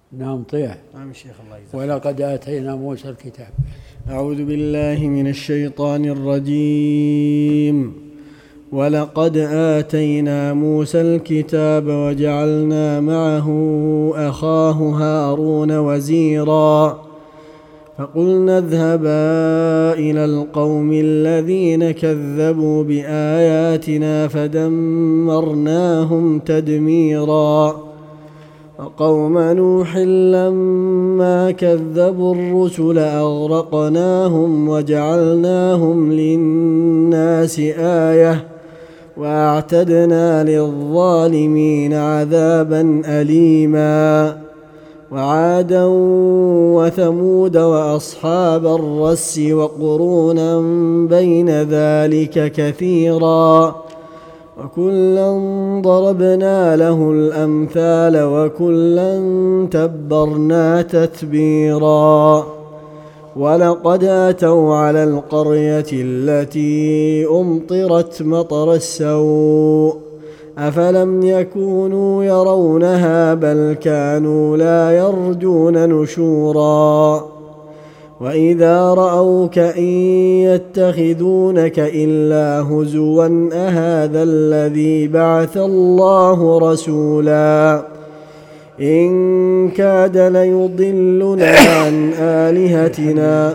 نعم طيح. نعم شيخ الله يجزاك. ولقد آتينا موسى الكتاب. أعوذ بالله من الشيطان الرجيم. ولقد آتينا موسى الكتاب وجعلنا معه أخاه هارون وزيرا فقلنا اذهبا إلى القوم الذين كذبوا بآياتنا فدمرناهم تدميرا وقوم نوح لما كذبوا الرسل أغرقناهم وجعلناهم للناس آية وأعتدنا للظالمين عذابا أليما وعادا وثمود وأصحاب الرس وقرونا بين ذلك كثيرا وكلا ضربنا له الأمثال وكلا تبرنا تتبيرا ولقد أتوا على القرية التي أمطرت مطر السوء أفلم يكونوا يرونها بل كانوا لا يرجون نشورا وإذا رأوك إن يتخذونك إلا هزوا أهذا الذي بعث الله رسولا إن كاد ليضلنا عن آلهتنا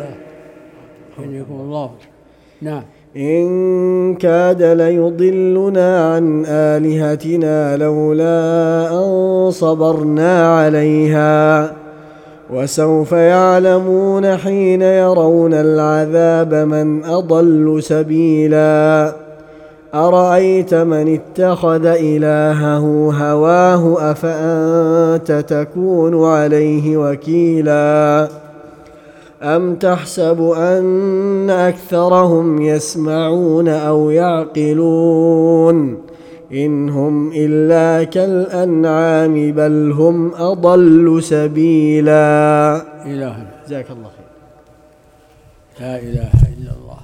نعم إن كاد ليضلنا عن آلهتنا لولا أن صبرنا عليها وسوف يعلمون حين يرون العذاب من أضل سبيلا أرأيت من اتخذ إلهه هواه أفأنت تكون عليه وكيلا أم تحسب أن أكثرهم يسمعون أو يعقلون إن هم إلا كالأنعام بل هم أضل سبيلا. إلهنا جزاك الله خير. لا إله إلا الله.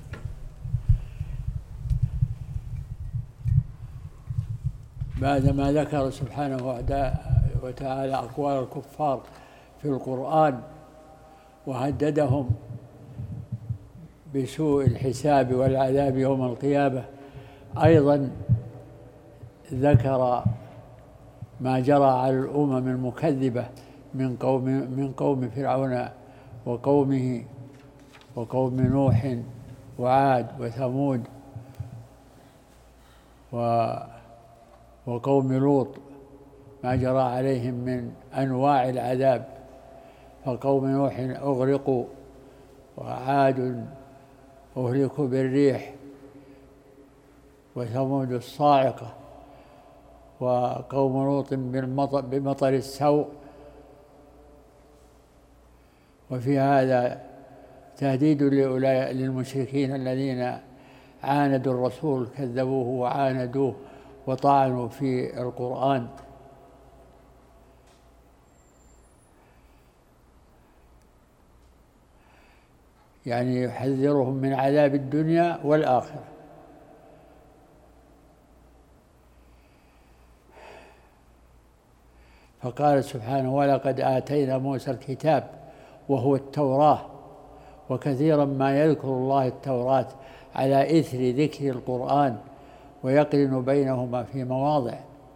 بعدما ذكر سبحانه وتعالى أقوال الكفار في القرآن وهددهم بسوء الحساب والعذاب يوم القيامة، أيضا ذكر ما جرى على الأمم المكذبة من قوم فرعون وقومه وقوم نوح وعاد وثمود وقوم لوط، ما جرى عليهم من أنواع العذاب. فقوم نوح أغرقوا وعاد أهلكوا بالريح وثمود الصاعقة وقوم لوط بمطر السوء. وفي هذا تهديد للمشركين الذين عاندوا الرسول، كذبوه وعاندوه وطعنوا في القرآن. يعني يحذرهم من عذاب الدنيا والآخرة. فقال سبحانه: ولقد آتينا موسى الكتاب وهو التوراة. وكثيرا ما يذكر الله التوراة على إثر ذكر القرآن ويقرن بينهما في مواضع،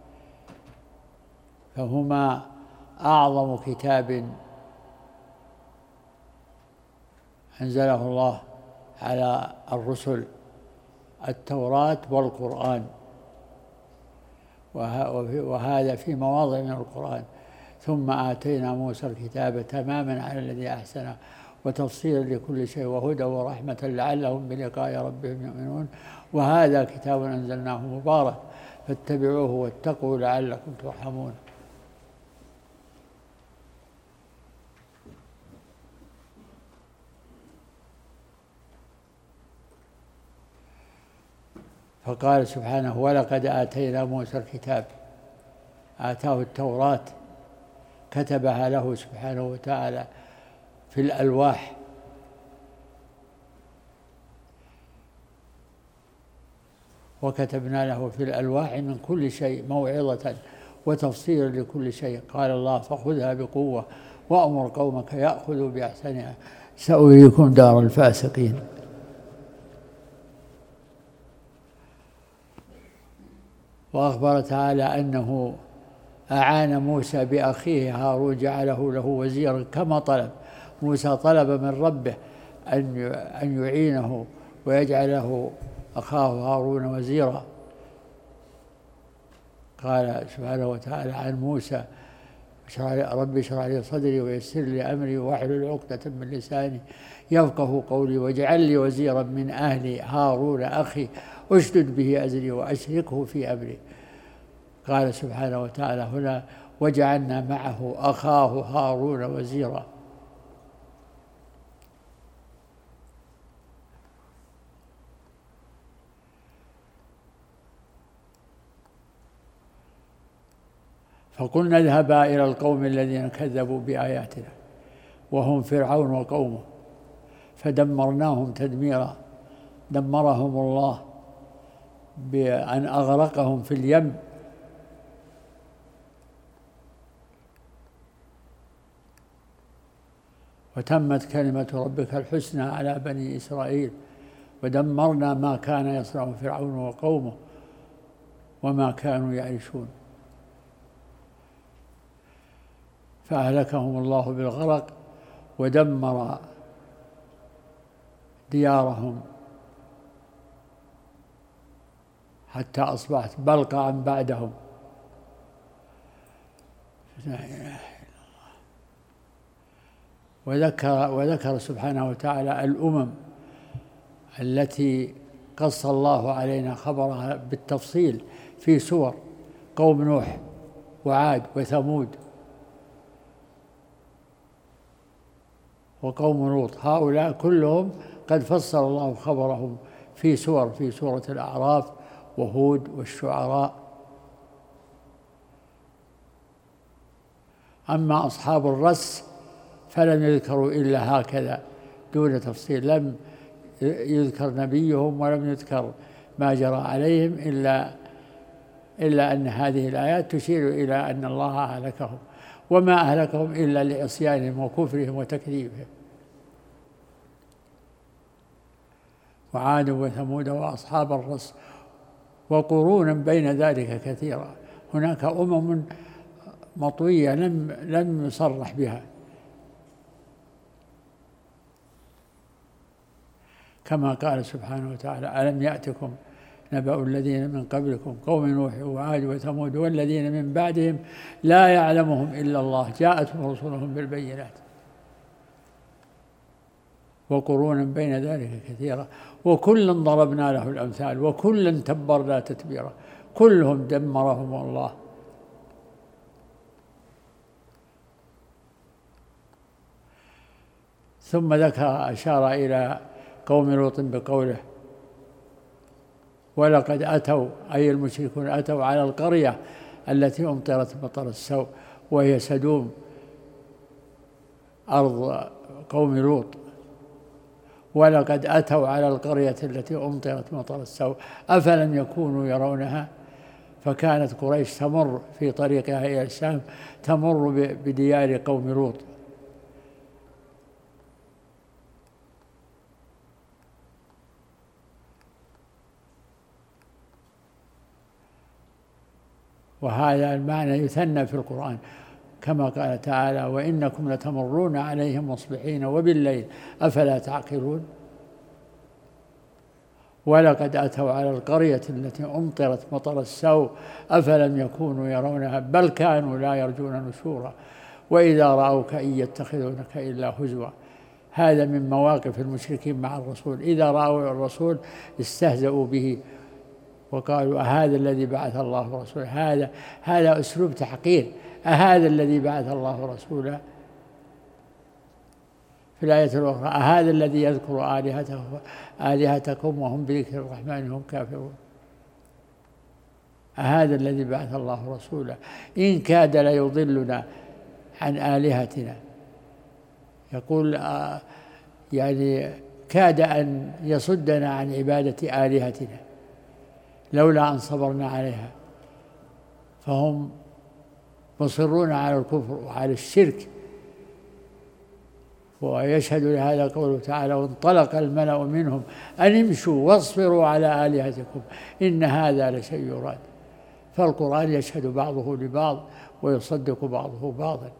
فهما أعظم كتاب أنزله الله على الرسل، التوراة والقرآن، وهذا في مواضع من القرآن. ثم آتينا موسى الكتاب تماما على الذي أحسنه وتفصيلا لكل شيء وهدى ورحمة لعلهم بلقاء ربهم يؤمنون. وهذا كتاب أنزلناه مبارك فاتبعوه واتقوا لعلكم ترحمون. فقال سبحانه: ولقد آتينا موسى الكتاب، آتاه التوراة، كتبها له سبحانه وتعالى في الألواح، وكتبنا له في الألواح من كل شيء موعظة وتفصيلا لكل شيء. قال الله: فخذها بقوة وأمر قومك يأخذوا بأحسنها سأريكم دار الفاسقين. وأخبر تعالى أنه أعان موسى بأخيه هارون، جعله له وزيرا كما طلب. موسى طلب من ربه أن يعينه ويجعله أخاه هارون وزيرا. قال سبحانه وتعالى عن موسى: رب اشرح لي صدري ويسر لي أمري واحلل عقدة من لساني يفقه قولي واجعل لي وزيرا من أهلي هارون أخي أشدد به أزري وأشركه في أمري. قال سبحانه وتعالى هنا: وجعلنا معه أخاه هارون وزيرا. فقلنا اذهبا إلى القوم الذين كذبوا بآياتنا وهم فرعون وقومه فدمرناهم تدميرا. دمرهم الله بأن أغرقهم في اليم. وتمت كلمة ربك الحسنى على بني إسرائيل ودمرنا ما كان يصنع فرعون وقومه وما كانوا يعيشون. فأهلكهم الله بالغرق ودمر ديارهم حتى أصبحت بلقعا بعدهم. لا إله إلا الله. وذكر سبحانه وتعالى الأمم التي قص الله علينا خبرها بالتفصيل في سور: قوم نوح وعاد وثمود وقوم لوط. هؤلاء كلهم قد فصل الله خبرهم في سور، في سورة الأعراف وهود والشعراء. أما أصحاب الرس فلم يذكروا إلا هكذا دون تفصيل، لم يذكر نبيهم ولم يذكر ما جرى عليهم إلا أن هذه الآيات تشير إلى أن الله أهلكهم، وما أهلكهم إلا لعصيانهم وكفرهم وتكذيبهم. وعاد وثمود وأصحاب الرس وقرونا بين ذلك كثيرا. هناك أمم مطوية لم يصرح بها، كما قال سبحانه وتعالى: ألم يأتكم نبأ الذين من قبلكم قوم نوح وعاد وثمود والذين من بعدهم لا يعلمهم إلا الله جاءتهم رسلهم بالبينات. وقرونا بين ذلك كثيرا وكلا ضربنا له الأمثال وكلا تبرنا تتبيرا. كلهم دمرهم الله. ثم أشار إلى قوم لوط بقوله: ولقد أتوا، أي المشركون أتوا على القرية التي أمطرت مطر السوء، وهي سدوم أرض قوم لوط. ولقد أتوا على القرية التي أمطرت مطر السوء أفلم يكونوا يرونها. فكانت قريش تمر في طريقها إلى الشام تمر بديار قوم لوط. وهذا المعنى يثنى في القرآن كما قال تعالى: وإنكم لتمرون عليهم مصبحين وبالليل أفلا تعقلون. ولقد أتوا على القرية التي أمطرت مطر السوء أفلم يكونوا يرونها بل كانوا لا يرجون نشورا وإذا رأوك إن يتخذونك إلا هزوا. هذا من مواقف المشركين مع الرسول، إذا رأوا الرسول استهزأوا به وقالوا: أهذا الذي بعث الله رسوله. هذا أسلوب تحقير. أهذا الذي بعث الله رسوله. في الآية الأخرى: أهذا الذي يذكر آلهتكم وهم بذكر الرحمن هم كافرون. أهذا الذي بعث الله رسوله إن كاد ليضلنا عن آلهتنا. يقول يعني كاد أن يصدنا عن عبادة آلهتنا لولا أن صبرنا عليها. فهم مصرون على الكفر وعلى الشرك. ويشهد لهذا قوله تعالى: وانطلق الملأ منهم أن امشوا واصبروا على آلهتكم إن هذا لشيء يراد. فالقرآن يشهد بعضه لبعض ويصدق بعضه بعضا.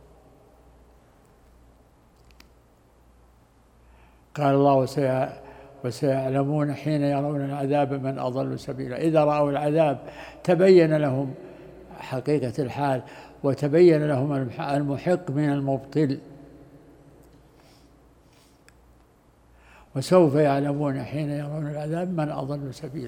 قال الله: وسيعلمون حين يرون العذاب من أضل سبيلا. إذا رأوا العذاب تبين لهم حقيقة الحال وتبين لهم المحق من المبطل. وسوف يعلمون حين يرون العذاب من أضل سبيلا.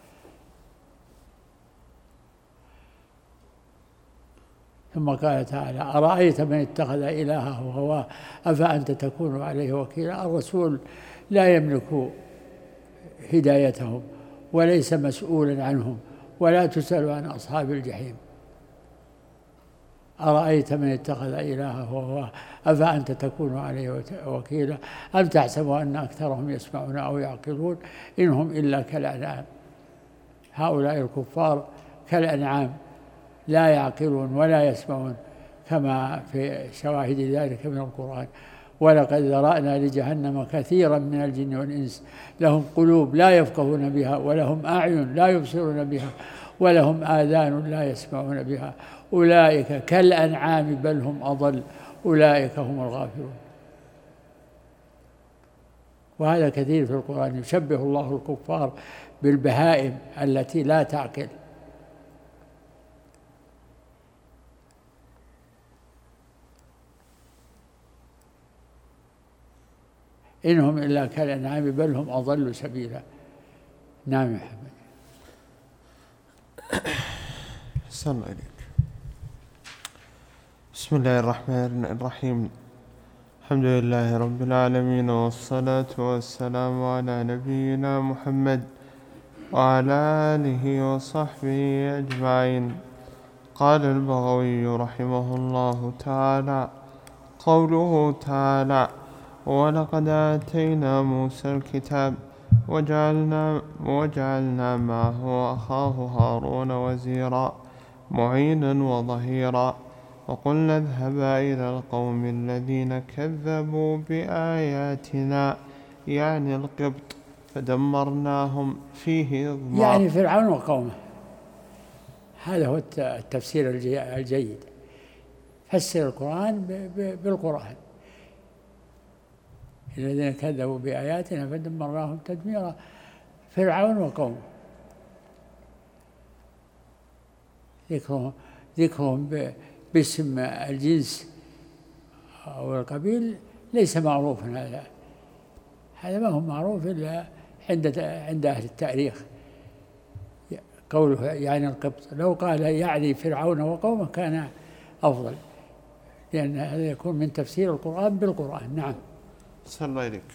ثم قال تعالى: أرأيت من اتخذ إلهه هواه أفأنت تكون عليه وكيلا. الرسول لا يملك هدايتهم وليس مسؤولا عنهم، ولا تسأل عن أصحاب الجحيم. أرأيت من اتخذ إلهه هواه أفأنت تكون عليه وكيلا أم تحسب أن أكثرهم يسمعون أو يعقلون إنهم إلا كالأنعام. هؤلاء الكفار كالأنعام لا يعقلون ولا يسمعون، كما في شواهد ذلك من القرآن: ولقد ذرأنا لجهنم كثيرا من الجن والإنس لهم قلوب لا يفقهون بها ولهم أعين لا يبصرون بها ولهم آذان لا يسمعون بها أولئك كالأنعام بل هم أضل أولئك هم الغافلون. وهذا كثير في القرآن، يشبه الله الكفار بالبهائم التي لا تعقل. إنهم إلا كالأنعام بل هم أضل سبيلا. نعم يا حمد. أحسن إليك. بسم الله الرحمن الرحيم. الحمد لله رب العالمين، والصلاة والسلام على نبينا محمد وعلى آله وصحبه أجمعين. قال البغوي رحمه الله تعالى: قوله تعالى: ولقد آتينا موسى الكتاب وجعلنا معه أخاه هارون وزيرا معينا وظهيرا وقلنا اذهبا إلى القوم الذين كذبوا بآياتنا يعني القبط فدمرناهم فيه إضمار. يعني فرعون وقومه. هذا هو التفسير الجيد. فسر القرآن بالقرآن: الذين كذبوا بآياتنا فدمرناهم تدميرا. فرعون وقومه ذكرهم باسم الجنس أو القبيل ليس معروفا. هذا ما هو معروف إلا عند أهل التاريخ. قوله يعني القبط، لو قال يعني فرعون وقومه كان أفضل، لأن هذا يكون من تفسير القرآن بالقرآن. نعم. صلى الله عليك.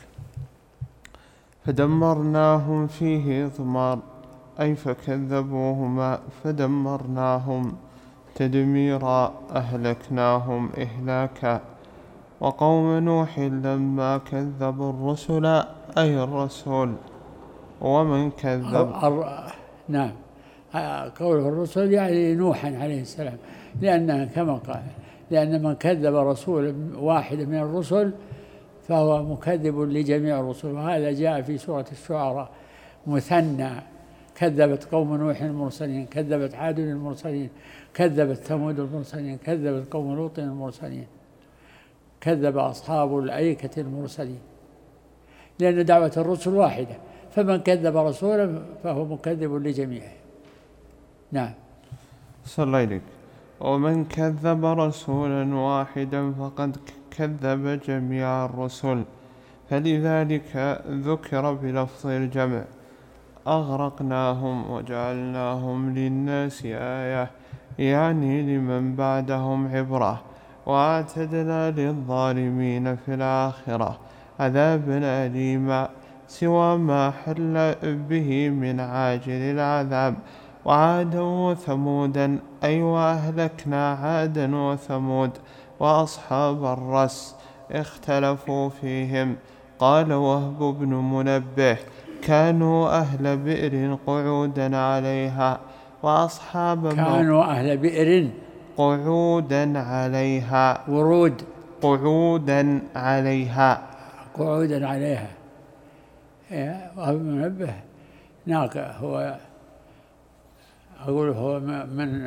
فدمرناهم فيه إضمار، أي فكذبوهما فدمرناهم تدميرا، أهلكناهم إهلاكا. وقوم نوح لما كذبوا الرسل أي الرسول ومن كذب. نعم، قوله الرسل يعني نوحا عليه السلام، لأنه كما قال: لأن من كذب رسول واحد من الرسل فهو مكذب لجميع الرسل. وهذا جاء في سورة الشعراء مثنى: كذبت قوم نوح المرسلين، كذبت عاد المرسلين، كذبت ثمود المرسلين، كذبت قوم لوط المرسلين، كذب أصحاب الأيكة المرسلين. لأن دعوة الرسل واحدة، فمن كذب رسولا فهو مكذب لجميعه. نعم. صلى الله عليك. ومن كذب رسولا واحدا فقد كذب جميع الرسل، فلذلك ذكر بلفظ الجمع: أغرقناهم وجعلناهم للناس آية، يعني لمن بعدهم عبرة. وأعتدنا للظالمين في الآخرة عذابا أليما سوى ما حل به من عاجل العذاب. وعادا وثمودا، أي وأهلكنا عادا وثمود وأصحاب الرس اختلفوا فيهم. قال وهب بن منبه: كانوا أهل بئر قعودا عليها. وأصحاب كانوا أهل بئر قعودا عليها. ورود. قعودا عليها. قعودا عليها. وهو منبه ناقة، هو أقول هو من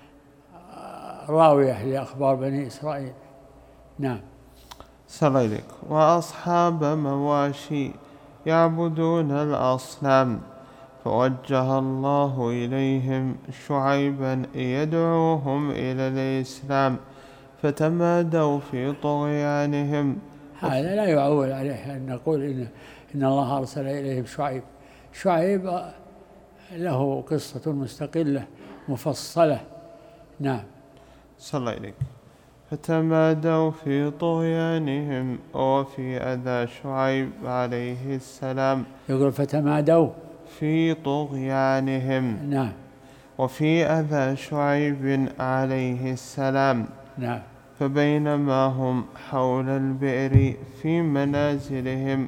راوية لأخبار بني إسرائيل. نعم. سليلك. وأصحاب مواشي يعبدون الأصنام، فوجه الله إليهم شعيبا يدعوهم إلى الإسلام، فتمادوا في طغيانهم. هذا لا يعول عليه أن نقول إن الله أرسل إليهم شعيب. شعيب له قصة مستقلة مفصلة. نعم. صلى عليك. فتمادوا في طغيانهم وفي أذى شعيب عليه السلام. يقول فتمادوا في طغيانهم. نعم. وفي أذى شعيب عليه السلام. نعم. فبينما هم حول البئر في منازلهم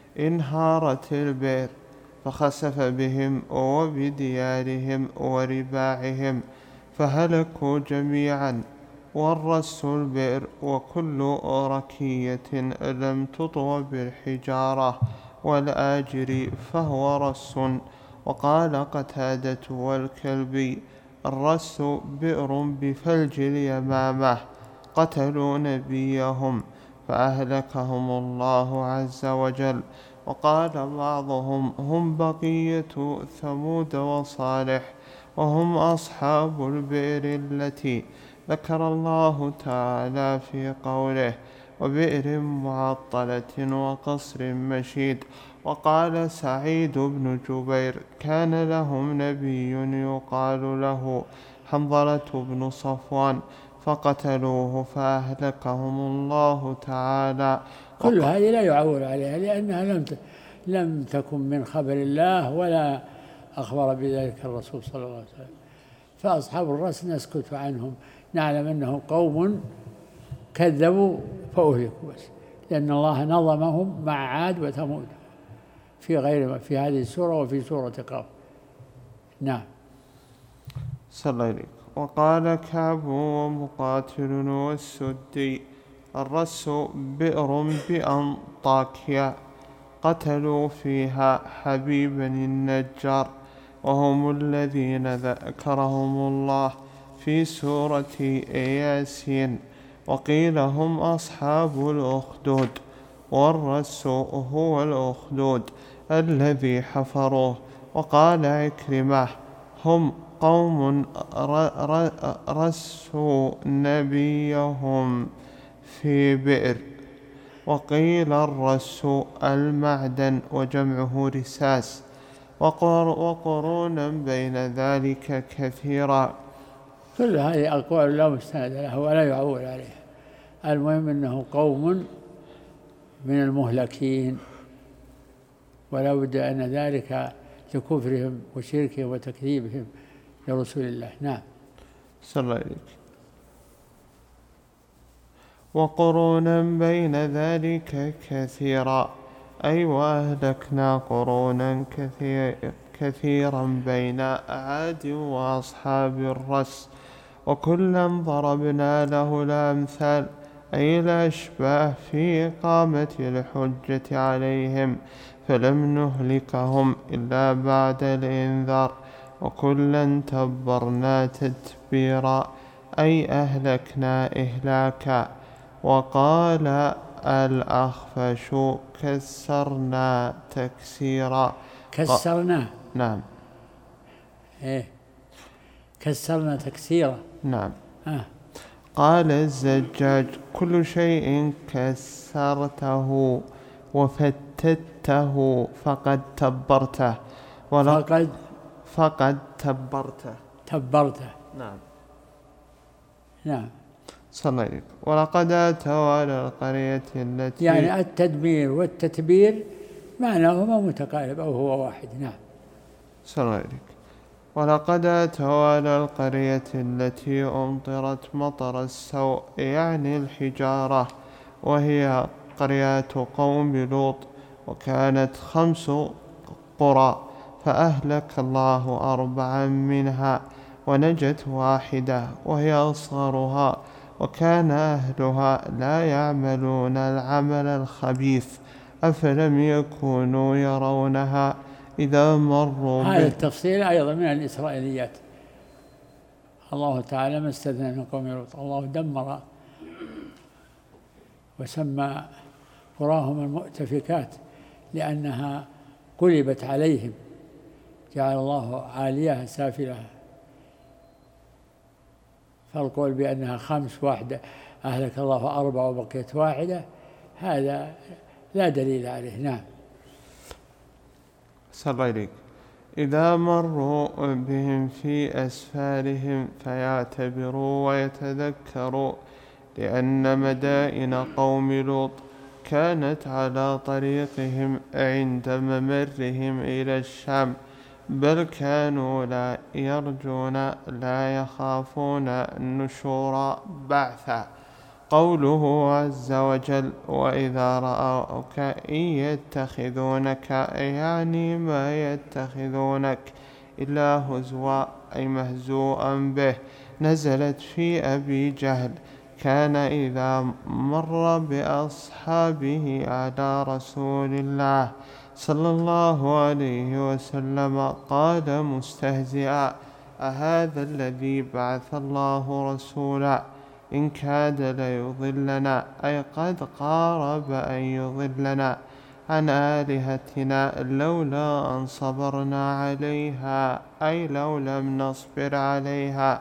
انهارت البئر، فخسف بهم وبديارهم ورباعهم، فهلكوا جميعا. والرسوا البئر، وكل ركية لم تطو بالحجارة والآجر فهو رس. وقال قتادة والكلبي: الرس بئر بفلج اليمامة، قتلوا نبيهم فأهلكهم الله عز وجل. وقال بعضهم: هم بقية ثمود وصالح، وهم أصحاب البئر التي ذكر الله تعالى في قوله: وبئر معطلة وقصر مشيد. وقال سعيد بن جبير: كان لهم نبي يقال له حنظلة بن صفوان، فقتلوه فأهلكهم الله تعالى. كل هذه لا يعول عليها، لأنها لم تكن من خبر الله ولا أخبر بذلك الرسول صلى الله عليه وسلم. فأصحاب الرأس نسكت عنهم، نعلم أنهم قوم كذبوا فأهلكوا بس، لأن الله نظمهم مع عاد وثمود في هذه السورة وفي سورة قاف. نعم. صلى عليك. وقال كعب ومقاتل والسدي: الرس بئر بأنطاكيا، قتلوا فيها حبيبا النجار، وهم الذين ذكرهم الله في سورة ياسين. وقيل هم أصحاب الأخدود، والرس هو الأخدود الذي حفروه. وقال عكرمة: هم قوم رسوا نبيهم في بئر. وقيل الرس المعدن وجمعه رساس. وقرونا بين ذلك كثيرا. كل هذه أقوال لا مستند لها ولا يعول عليها. المهم أنه قوم من المهلكين، ولا بد أن ذلك لكفرهم وشركهم وتكذيبهم لرسول الله. نعم. صلى الله عليه. وقرونا بين ذلك كثيرا، أي وأهلكنا قرونا كثيرا بين عاد وأصحاب الرس، وكلا ضربنا له الأمثال، أي الأشباه في إقامة الحجة عليهم، فلم نهلكهم إلا بعد الإنذار. وكلا تبرنا تتبيرا، أي أهلكنا إهلاكا. وقال الأخفش: كسرنا تكسيرا. كسرنا. نعم. كسرنا تكسيرا. نعم. قال الزجاج: كل شيء كسرته وفتته فقد تبرته. فقد تبرته. نعم. نعم. صلى عليك. ولقد أتوا على القرية التي، يعني التدمير والتتبير معناهما متقارب أو هو واحد. نعم. صلى عليك. ولقد أتوا على القرية التي أمطرت مطر السوء، يعني الحجارة، وهي قريات قوم لوط، وكانت 5 قرى، فأهلك الله 4 منها، ونجت واحدة وهي أصغرها، وكان أهلها لا يعملون العمل الخبيث، أفلم يكونوا يرونها إذا مروا هذا التفصيل أيضا من الإسرائيليات. الله تعالى ما استثنى من قوم لوط، الله دمر وسمى قراهم المؤتفكات لأنها قلبت عليهم، جعل الله عاليها سافلها. فالقول بأنها 5 واحدة أهلك الله 4 وبقيت واحدة هذا لا دليل عليه. نعم. صلى إليك. إذا مروا بهم في أسفارهم فيعتبروا ويتذكروا، لأن مدائن قوم لوط كانت على طريقهم عند ممرهم إلى الشام، بل كانوا لا يرجون لا يخافون النشور بعثا. قوله عز وجل: وإذا رأوك إن يتخذونك، يعني ما يتخذونك إلا هزوا، أي مهزوءا به، نزلت في أبي جهل، كان إذا مر بأصحابه على رسول الله صلى الله عليه وسلم قال مستهزئا: أهذا الذي بعث الله رسولا؟ إن كاد ليضلنا، أي قد قارب أن يضلنا عن آلهتنا لولا أن صبرنا عليها، أي لو لم نصبر عليها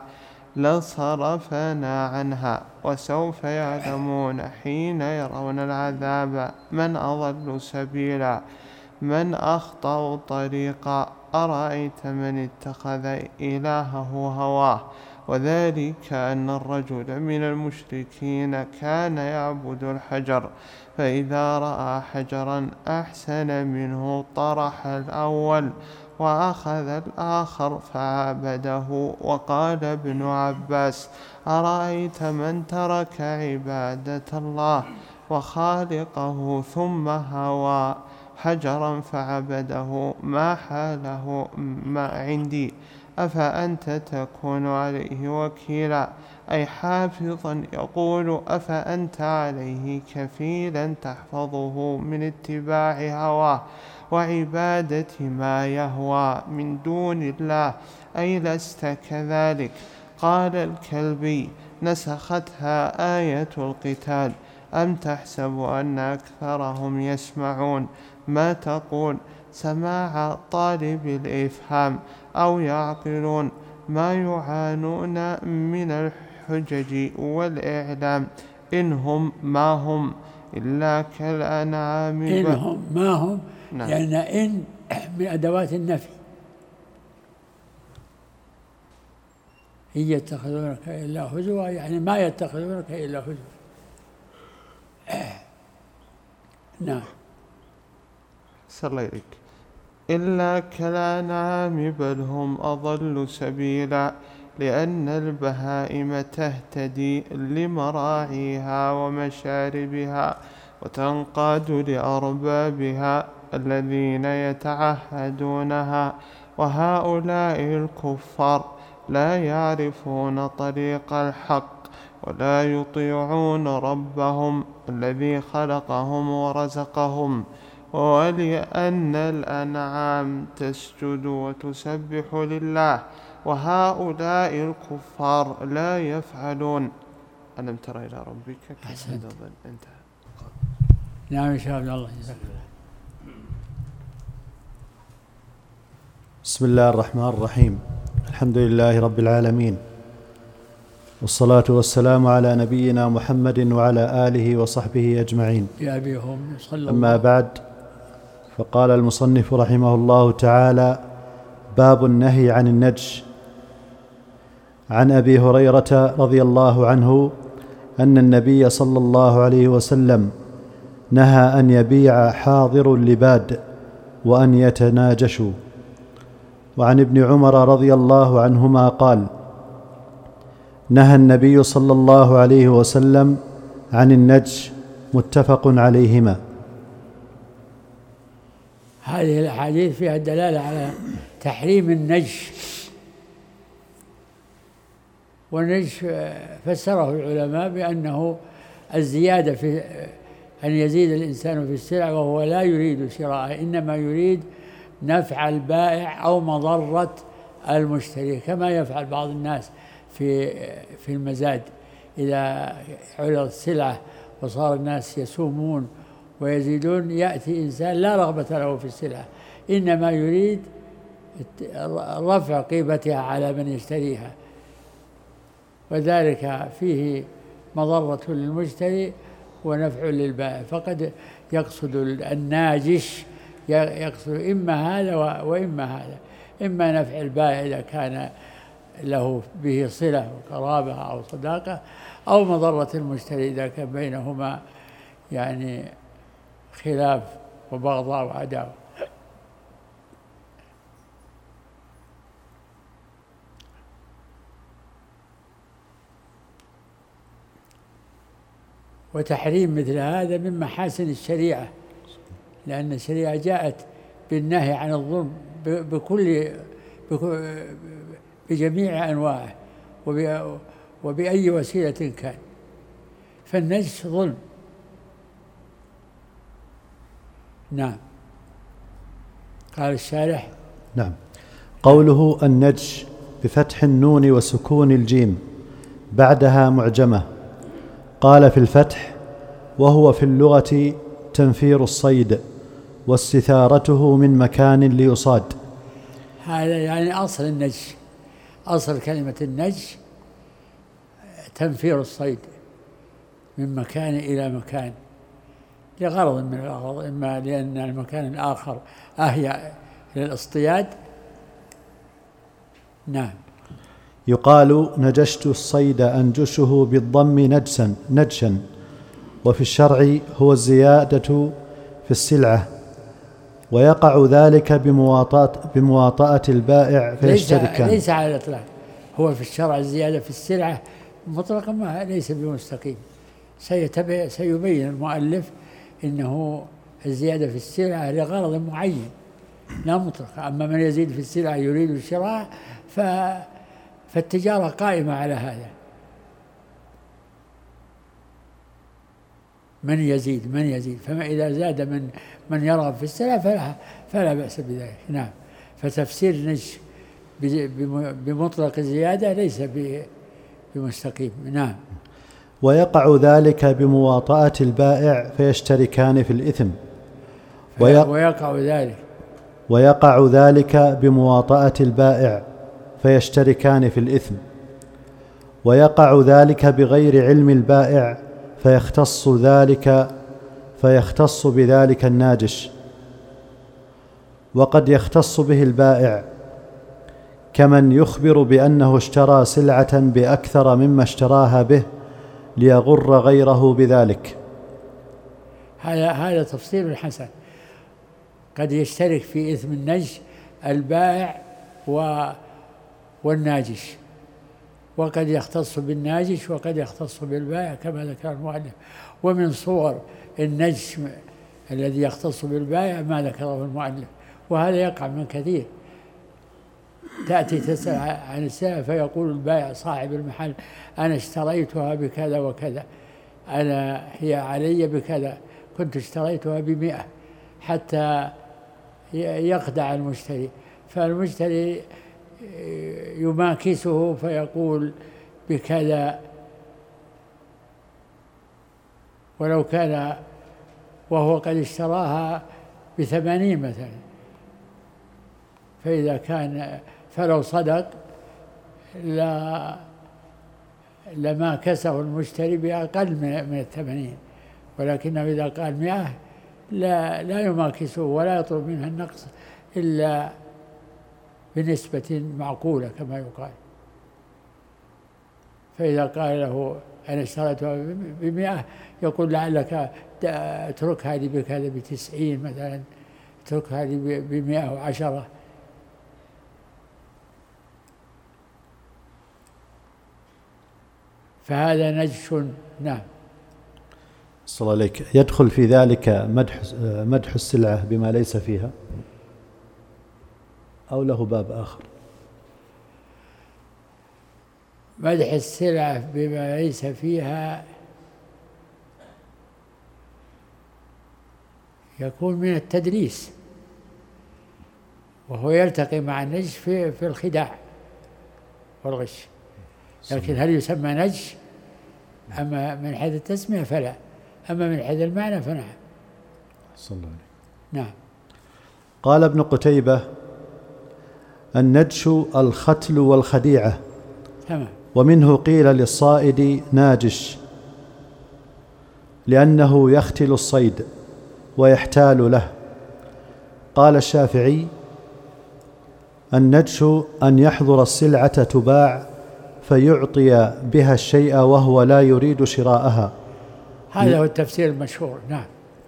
لصرفنا عنها. وسوف يعلمون حين يرون العذاب من أضل سبيلا، من أخطأ طريقا. أرأيت من اتخذ إلهه هواه. وذلك أن الرجل من المشركين كان يعبد الحجر، فإذا رأى حجرا أحسن منه طرح الأول وأخذ الآخر فعبده. وقال ابن عباس: أرأيت من ترك عبادة الله وخالقه ثم هوى حجرا فعبده، ما حاله ما عندي، أفأنت تكون عليه وكيلا، أي حافظا. يقول: أفأنت عليه كفيلا تحفظه من اتباع هواه وعبادة ما يهوى من دون الله، أي لست كذلك. قال الكلبي: نسختها آية القتال. أم تحسب أن أكثرهم يسمعون؟ ما تقول؟ سماع طالب الإفهام. أو يعقلون؟ ما يعانون من الحجج والإعلام. إنهم ما هم إلا كالأنعام. إنهم ما هم. نعم. لأن إن من أدوات النفي. إن يتخذونك إلا هزوا، يعني ما يتخذونك إلا هزوا. نعم. صلى إليك. إلا كالأنعام بل هم أضل سبيلا، لأن البهائم تهتدي لمراعيها ومشاربها وتنقاد لأربابها الذين يتعهدونها، وهؤلاء الكفار لا يعرفون طريق الحق ولا يطيعون ربهم الذي خلقهم ورزقهم. ولأن الأنعام تسجد وتسبح لله، وهؤلاء الكفار لا يفعلون. ألم تر إلى ربك كيف نظل؟ انتهى. نعم إن شاء الله. جزاك الله. بسم الله الرحمن الرحيم. الحمد لله رب العالمين، والصلاة والسلام على نبينا محمد وعلى آله وصحبه أجمعين. أما بعد، فقال المصنف رحمه الله تعالى: باب النهي عن النجش. عن أبي هريرة رضي الله عنه أن النبي صلى الله عليه وسلم نهى أن يبيع حاضر اللباد وأن يتناجشوا. وعن ابن عمر رضي الله عنهما قال: نهى النبي صلى الله عليه وسلم عن النجش. متفق عليهما. هذه الأحاديث فيها الدلالة على تحريم النجش والنجش فسره العلماء بأنه الزيادة في أن يزيد الإنسان في السلع وهو لا يريد شراءه، إنما يريد نفع البائع أو مضرة المشتري، كما يفعل بعض الناس في المزاد. إذا عرضت السلعة وصار الناس يسومون ويزيدون، يأتي إنسان لا رغبة له في السلعة، إنما يريد رفع قيمتها على من يشتريها، وذلك فيه مضرة للمشتري ونفع للبائع. فقد يقصد الناجش يقصد إما هذا وإما هذا، إما نفع البائع إذا كان له به صلة وقرابة أو صداقة، أو مضرة المشتري إذا كان بينهما يعني خلاف وبغضاء وعداوة. وتحريم مثل هذا من محاسن الشريعة، لأن الشريعة جاءت بالنهي عن الظلم بجميع أنواعه وبأي وسيلة كان، فالنجش ظلم. نعم. قال الشارح: نعم. قوله النجش بفتح النون وسكون الجيم بعدها معجمة. قال في الفتح: وهو في اللغة تنفير الصيد واستثارته من مكان ليصاد. هذا يعني أصل النجش، أصل كلمة النجش تنفير الصيد من مكان إلى مكان لغرض من الأغراض، إما لأن المكان الآخر أهيأ للاصطياد. نعم. يقال نجشت الصيد أنجشه بالضم نجشا، وفي الشرع هو الزيادة في السلعة، ويقع ذلك بمواطأة البائع فيشتركان. ليس على الإطلاق، هو في الشرع الزيادة في السلعة مطلقا ما ليس بمستقيم. سيبين المؤلف إنه الزيادة في السلعة لغرض معين لا مطلق. أما من يزيد في السلعة يريد الشراء فالتجارة قائمة على هذا، من يزيد فما إذا زاد من يرغب في السلعة فلا بأس بذلك. نعم. فتفسير النجش بمطلق الزيادة ليس بمستقيم. نعم. ويقع ذلك بمواطأة البائع فيشتركان في الإثم. ويقع ذلك بمواطأة البائع فيشتركان في الإثم، ويقع ذلك بغير علم البائع فيختص بذلك الناجش، وقد يختص به البائع، كمن يخبر بأنه اشترى سلعة بأكثر مما اشتراها به ليغر غيره بذلك. هذا تفصيل حسن. قد يشترك في إثم النجش البائع والناجش، وقد يختص بالناجش وقد يختص بالبائع كما ذكر المؤلف. ومن صور النجش الذي يختص بالبائع ما ذكره المؤلف، وهذا يقع من كثير. تأتي تسأل عن السلعة فيقول البائع صاحب المحل: أنا اشتريتها بكذا وكذا، هي علي بكذا، كنت اشتريتها ب100، حتى يخدع المشتري. فالمشتري يماكسه فيقول بكذا، ولو كان وهو قد اشتراها ب80 مثلا، فإذا كان فلو صدق لما كسه المشتري بأقل من 80، ولكنه إذا قال 100 لا يماكسه ولا يطلب منها النقص إلا بنسبة معقولة كما يقال. فإذا قال له أنا اشتريتها ب100 يقول لعلك اترك هذه بكذا ب90 مثلا، اترك هذه ب110. فهذا نجش. نعم. صلى الله عليك. يدخل في ذلك مدح السلعة بما ليس فيها، أو له باب آخر؟ مدح السلعة بما ليس فيها يكون من التدليس، وهو يلتقي مع النجش في الخداع والغش. لكن هل يسمى نجش؟ أما من حيث التسمية فلا، أما من حيث المعنى فنعم. صلى الله عليه. نعم. قال ابن قتيبة: النجش الختل والخديعة. تمام. ومنه قيل للصائد ناجش لأنه يختل الصيد ويحتال له. قال الشافعي: النجش أن يحضر السلعة تباع فيعطي بها الشيء وهو لا يريد شراءها، هذا هو التفسير المشهور. نعم.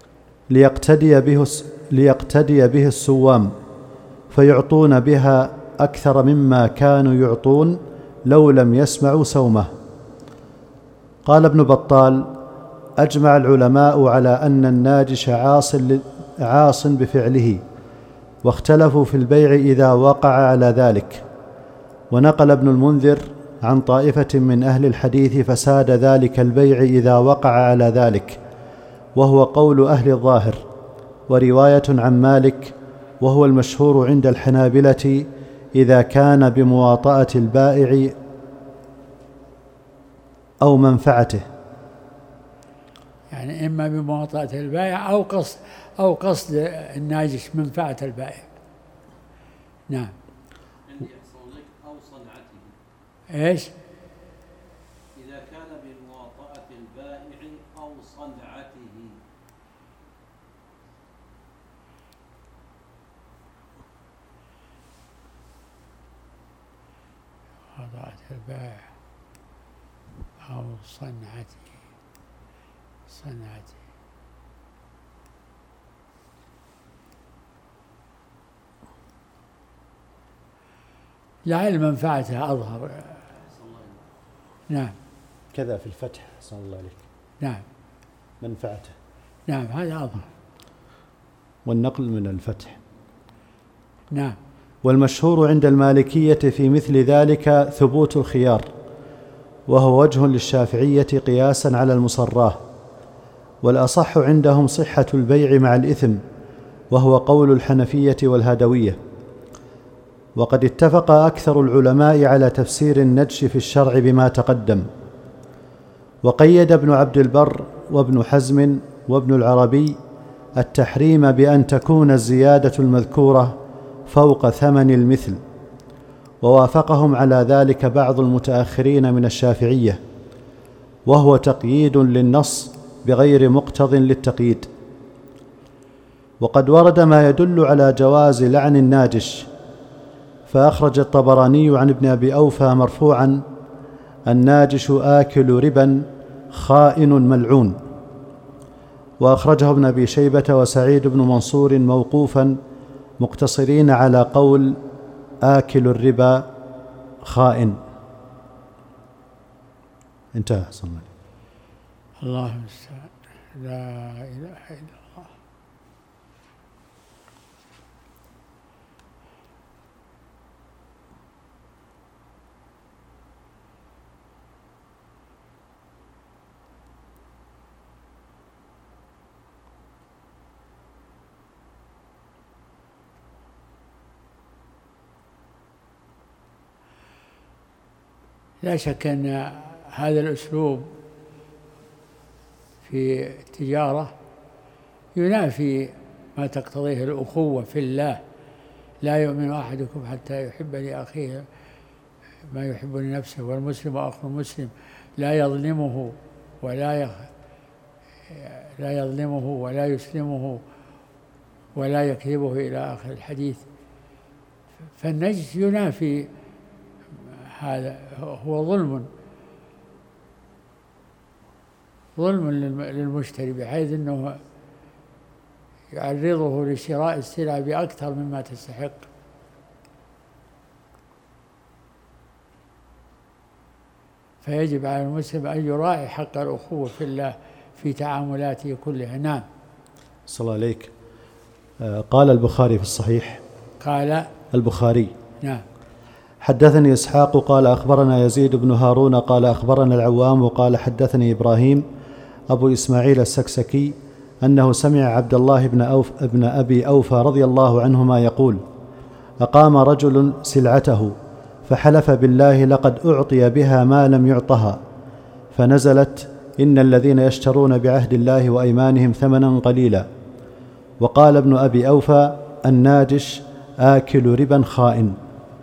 ليقتدي به السوام فيعطون بها أكثر مما كانوا يعطون لو لم يسمعوا سومه. قال ابن بطال: أجمع العلماء على أن الناجش عاص بفعله، واختلفوا في البيع إذا وقع على ذلك. ونقل ابن المنذر عن طائفة من أهل الحديث فساد ذلك البيع إذا وقع على ذلك، وهو قول أهل الظاهر، ورواية عن مالك، وهو المشهور عند الحنابلة، إذا كان بمواطأة البائع أو منفعته، يعني إما بمواطأة البائع أو قصد الناجش منفعة البائع. نعم. أو صنعته. إيش؟ إذا كان بمواطأة البائع أو صنعته. مواطأة البائع أو صنعته. لعل منفعتها أظهر. نعم. كذا في الفتح صلى الله عليك. نعم. منفعته. نعم، هذا أظهر. والنقل من الفتح. نعم. والمشهور عند المالكية في مثل ذلك ثبوت الخيار، وهو وجه للشافعية قياسا على المصراه. والأصح عندهم صحة البيع مع الإثم، وهو قول الحنفية والهادوية. وقد اتفق أكثر العلماء على تفسير النجش في الشرع بما تقدم. وقيد ابن عبد البر وابن حزم وابن العربي التحريم بأن تكون الزيادة المذكورة فوق ثمن المثل، ووافقهم على ذلك بعض المتأخرين من الشافعية، وهو تقييد للنص بغير مقتض للتقييد. وقد ورد ما يدل على جواز لعن الناجش، فأخرج الطبراني عن ابن أبي أوفى مرفوعا: الناجش آكل ربا خائن ملعون. وأخرجه ابن أبي شيبة وسعيد بن منصور موقوفا مقتصرين على قول آكل الربا خائن. انتهى. صلى الله عليه وسلم. الله المستعان. لا إله إلا الله. لا شك أن هذا الأسلوب في التجارة ينافي ما تقتضيه الأخوة في الله. لا يؤمن أحدكم حتى يحب لأخيه ما يحب لنفسه، والمسلم أخو المسلم لا يظلمه ولا يسلمه ولا يكذبه إلى آخر الحديث. فالنجش ينافي هذا، هو ظلم للمشتري، بحيث أنه يعرضه لشراء السلع بأكثر مما تستحق. فيجب على المسلم أن يراعي حق الأخوة في الله في تعاملاته كلها. نعم. صلى الله عليك. قال البخاري في الصحيح. قال البخاري: نعم. حدثني إسحاق قال أخبرنا يزيد بن هارون قال أخبرنا العوام قال حدثني إبراهيم أبو إسماعيل السكسكي أنه سمع عبد الله بن أبي أوفى رضي الله عنهما يقول: أقام رجل سلعته فحلف بالله لقد أعطي بها ما لم يعطها، فنزلت: إن الذين يشترون بعهد الله وأيمانهم ثمنا قليلا. وقال ابن أبي أوفى: الناجش آكل ربا خائن.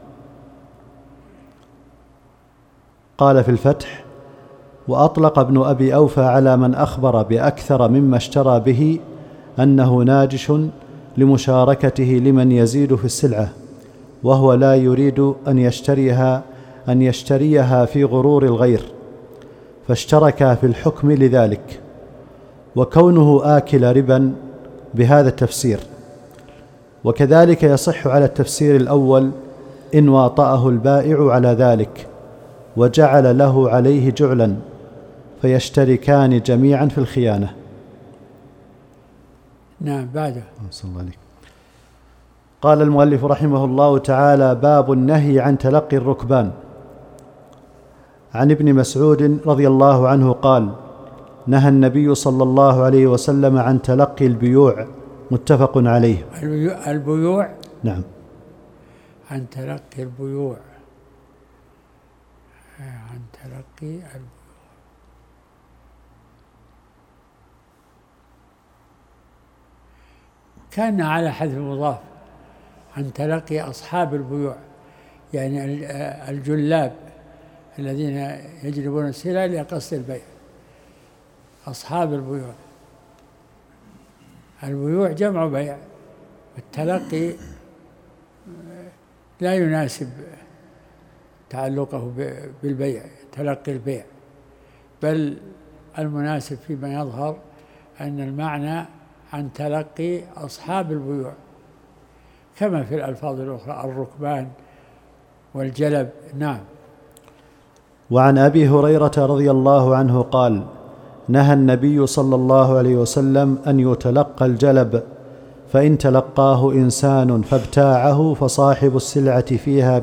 قال في الفتح: وأطلق ابن أبي أوفى على من أخبر بأكثر مما اشترى به أنه ناجش لمشاركته لمن يزيد في السلعة، وهو لا يريد أن يشتريها في غرور الغير، فاشتركا في الحكم لذلك. وكونه آكل ربا بهذا التفسير. وكذلك يصح على التفسير الأول إن واطأه البائع على ذلك وجعل له عليه جعلا، فيشتركان جميعا في الخيانة. نعم. بعده. قال المؤلف رحمه الله تعالى: باب النهي عن تلقي الركبان. عن ابن مسعود رضي الله عنه قال: نهى النبي صلى الله عليه وسلم عن تلقي البيوع. متفق عليه. البيوع. نعم. عن تلقي البيوع. عن تلقي البيوع. كان على حذف مضاف. عن تلقي أصحاب البيوع، يعني الجلاب الذين يجلبون السلع لقصد البيع، أصحاب البيوع. البيوع جمع بيع، والتلقي لا يناسب تعلقه بالبيع، تلقي البيع، بل المناسب فيما يظهر أن المعنى عن تلقي أصحاب البيوع، كما في الألفاظ الأخرى الركبان والجلب. نعم. وعن أبي هريرة رضي الله عنه قال: نهى النبي صلى الله عليه وسلم أن يتلقى الجلب، فإن تلقاه إنسان فابتاعه فصاحب السلعة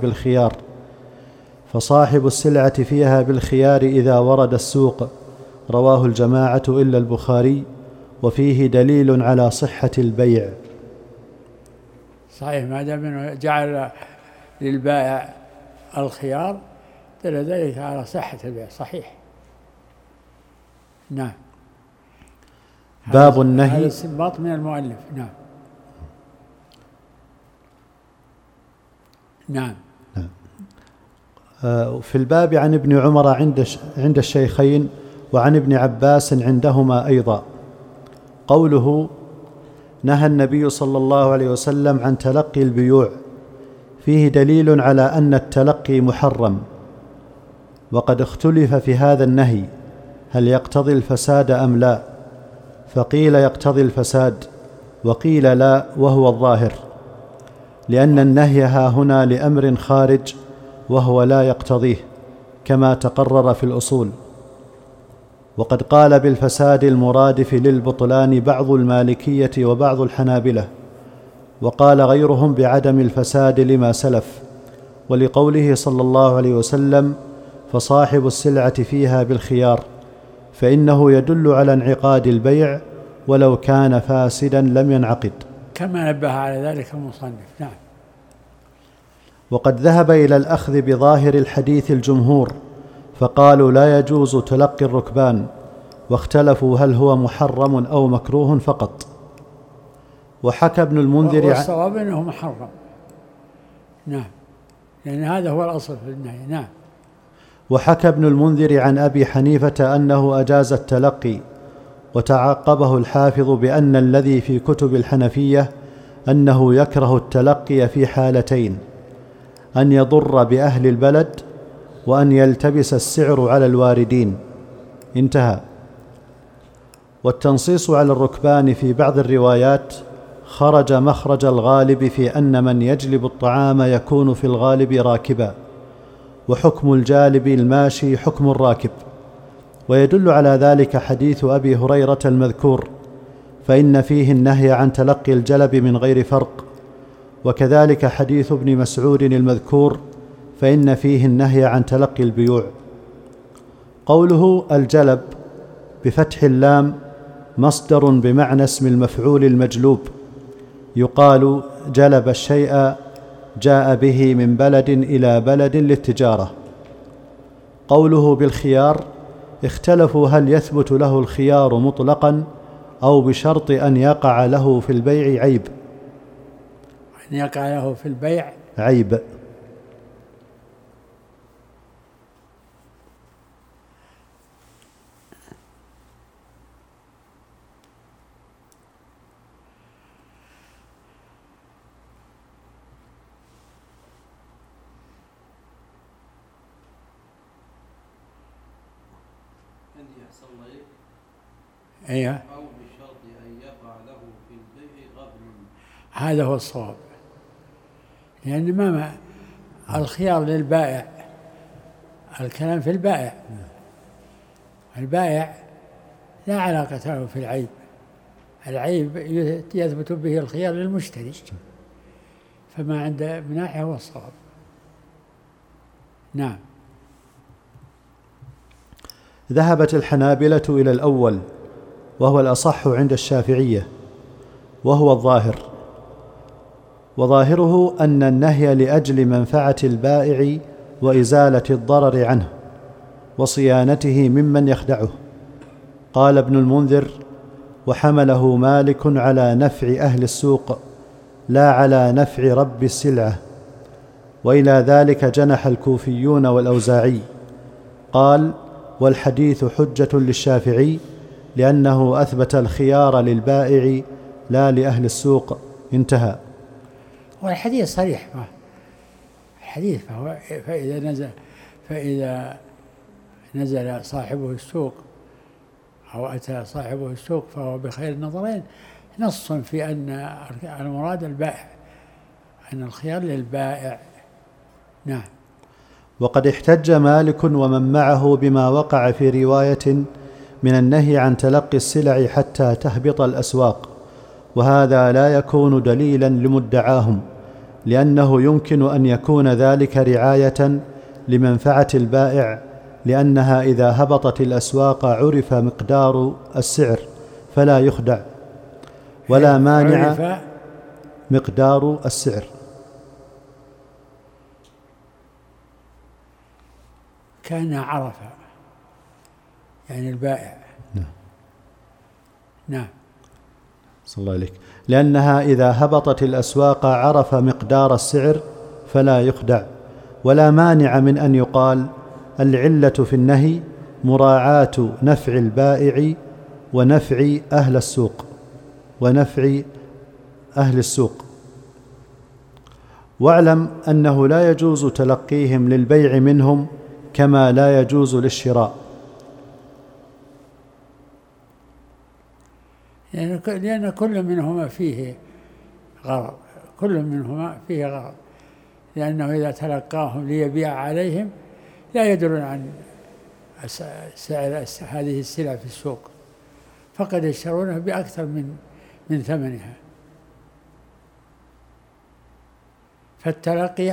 فيها بالخيار إذا ورد السوق. رواه الجماعة إلا البخاري، وفيه دليل على صحة البيع. صحيح، ما دام جعل للبائع الخيار دل ذلك على صحة البيع. صحيح. نعم. باب النهي. هذا استنباط من المؤلف. نعم. نعم. في الباب عن ابن عمر عند الشيخين، وعن ابن عباس عندهما أيضا. قوله: نهى النبي صلى الله عليه وسلم عن تلقي البيوع، فيه دليل على أن التلقي محرم، وقد اختلف في هذا النهي هل يقتضي الفساد أم لا، فقيل يقتضي الفساد، وقيل لا، وهو الظاهر، لأن النهي ها هنا لأمر خارج وهو لا يقتضيه، كما تقرر في الأصول. وقد قال بالفساد المرادف للبطلان بعض المالكية وبعض الحنابلة، وقال غيرهم بعدم الفساد لما سلف، ولقوله صلى الله عليه وسلم: فصاحب السلعة فيها بالخيار، فإنه يدل على انعقاد البيع ولو كان فاسدا لم ينعقد، كما نبه على ذلك المصنف. نعم. وقد ذهب إلى الأخذ بظاهر الحديث الجمهور، فقالوا لا يجوز تلقي الركبان، واختلفوا هل هو محرم أو مكروه فقط. وحكى ابن المنذر والصواب أنه محرم. نعم، لأن هذا هو الأصل في النهي. نعم. وحكى ابن المنذر عن أبي حنيفة أنه أجاز التلقي، وتعقبه الحافظ بأن الذي في كتب الحنفية أنه يكره التلقي في حالتين: أن يضر بأهل البلد، وأن يلتبس السعر على الواردين. انتهى. والتنصيص على الركبان في بعض الروايات خرج مخرج الغالب في أن من يجلب الطعام يكون في الغالب راكبا، وحكم الجالب الماشي حكم الراكب. ويدل على ذلك حديث أبي هريرة المذكور، فإن فيه النهي عن تلقي الجلب من غير فرق، وكذلك حديث ابن مسعود المذكور، فإن فيه النهي عن تلقي البيوع. قوله الجلب بفتح اللام مصدر بمعنى اسم المفعول المجلوب، يقال جلب الشيء جاء به من بلد إلى بلد للتجارة. قوله بالخيار اختلفوا هل يثبت له الخيار مطلقا أو بشرط أن يقع له في البيع عيب. أن يقع له في البيع عيب. عندي أحسن الله إليك. أيوه، أو بشرط أن يقع له في البيع غبن. هذا هو الصواب، لأن ما الخيار للبائع، الكلام في البائع، البائع لا علاقة له في العيب، العيب يثبت به الخيار للمشتري، فما عنده من ناحية هو الصواب. نعم. ذهبت الحنابلة إلى الأول وهو الأصح عند الشافعية، وهو الظاهر، وظاهره أن النهي لأجل منفعة البائع وإزالة الضرر عنه وصيانته ممن يخدعه. قال ابن المنذر: وحمله مالك على نفع أهل السوق لا على نفع رب السلعة، وإلى ذلك جنح الكوفيون والأوزاعي. قال: والحديث حجة للشافعي لأنه أثبت الخيار للبائع لا لأهل السوق. انتهى. والحديث صريح، الحديث فإذا نزل صاحبه السوق أو أتى صاحبه السوق فهو بخير النظرين، نص في أن المراد البائع، أن الخيار للبائع. نعم. وقد احتج مالك ومن معه بما وقع في رواية من النهي عن تلقي السلع حتى تهبط الأسواق، وهذا لا يكون دليلا لمدعاهم، لأنه يمكن أن يكون ذلك رعاية لمنفعة البائع، لأنها إذا هبطت الأسواق عرف مقدار السعر فلا يخدع، ولا مانع مقدار السعر. كان عرف يعني البائع. نعم. صلى الله عليك. لأنها إذا هبطت الأسواق عرف مقدار السعر فلا يخدع، ولا مانع من أن يقال العلة في النهي مراعاة نفع البائع ونفع أهل السوق. واعلم أنه لا يجوز تلقيهم للبيع منهم كما لا يجوز للشراء، لأن كل منهما فيه غرض، لأنه إذا تلقاهم ليبيع عليهم لا يدرون عن سعر هذه السلع في السوق، فقد يشترونها بأكثر من ثمنها، فالتلقي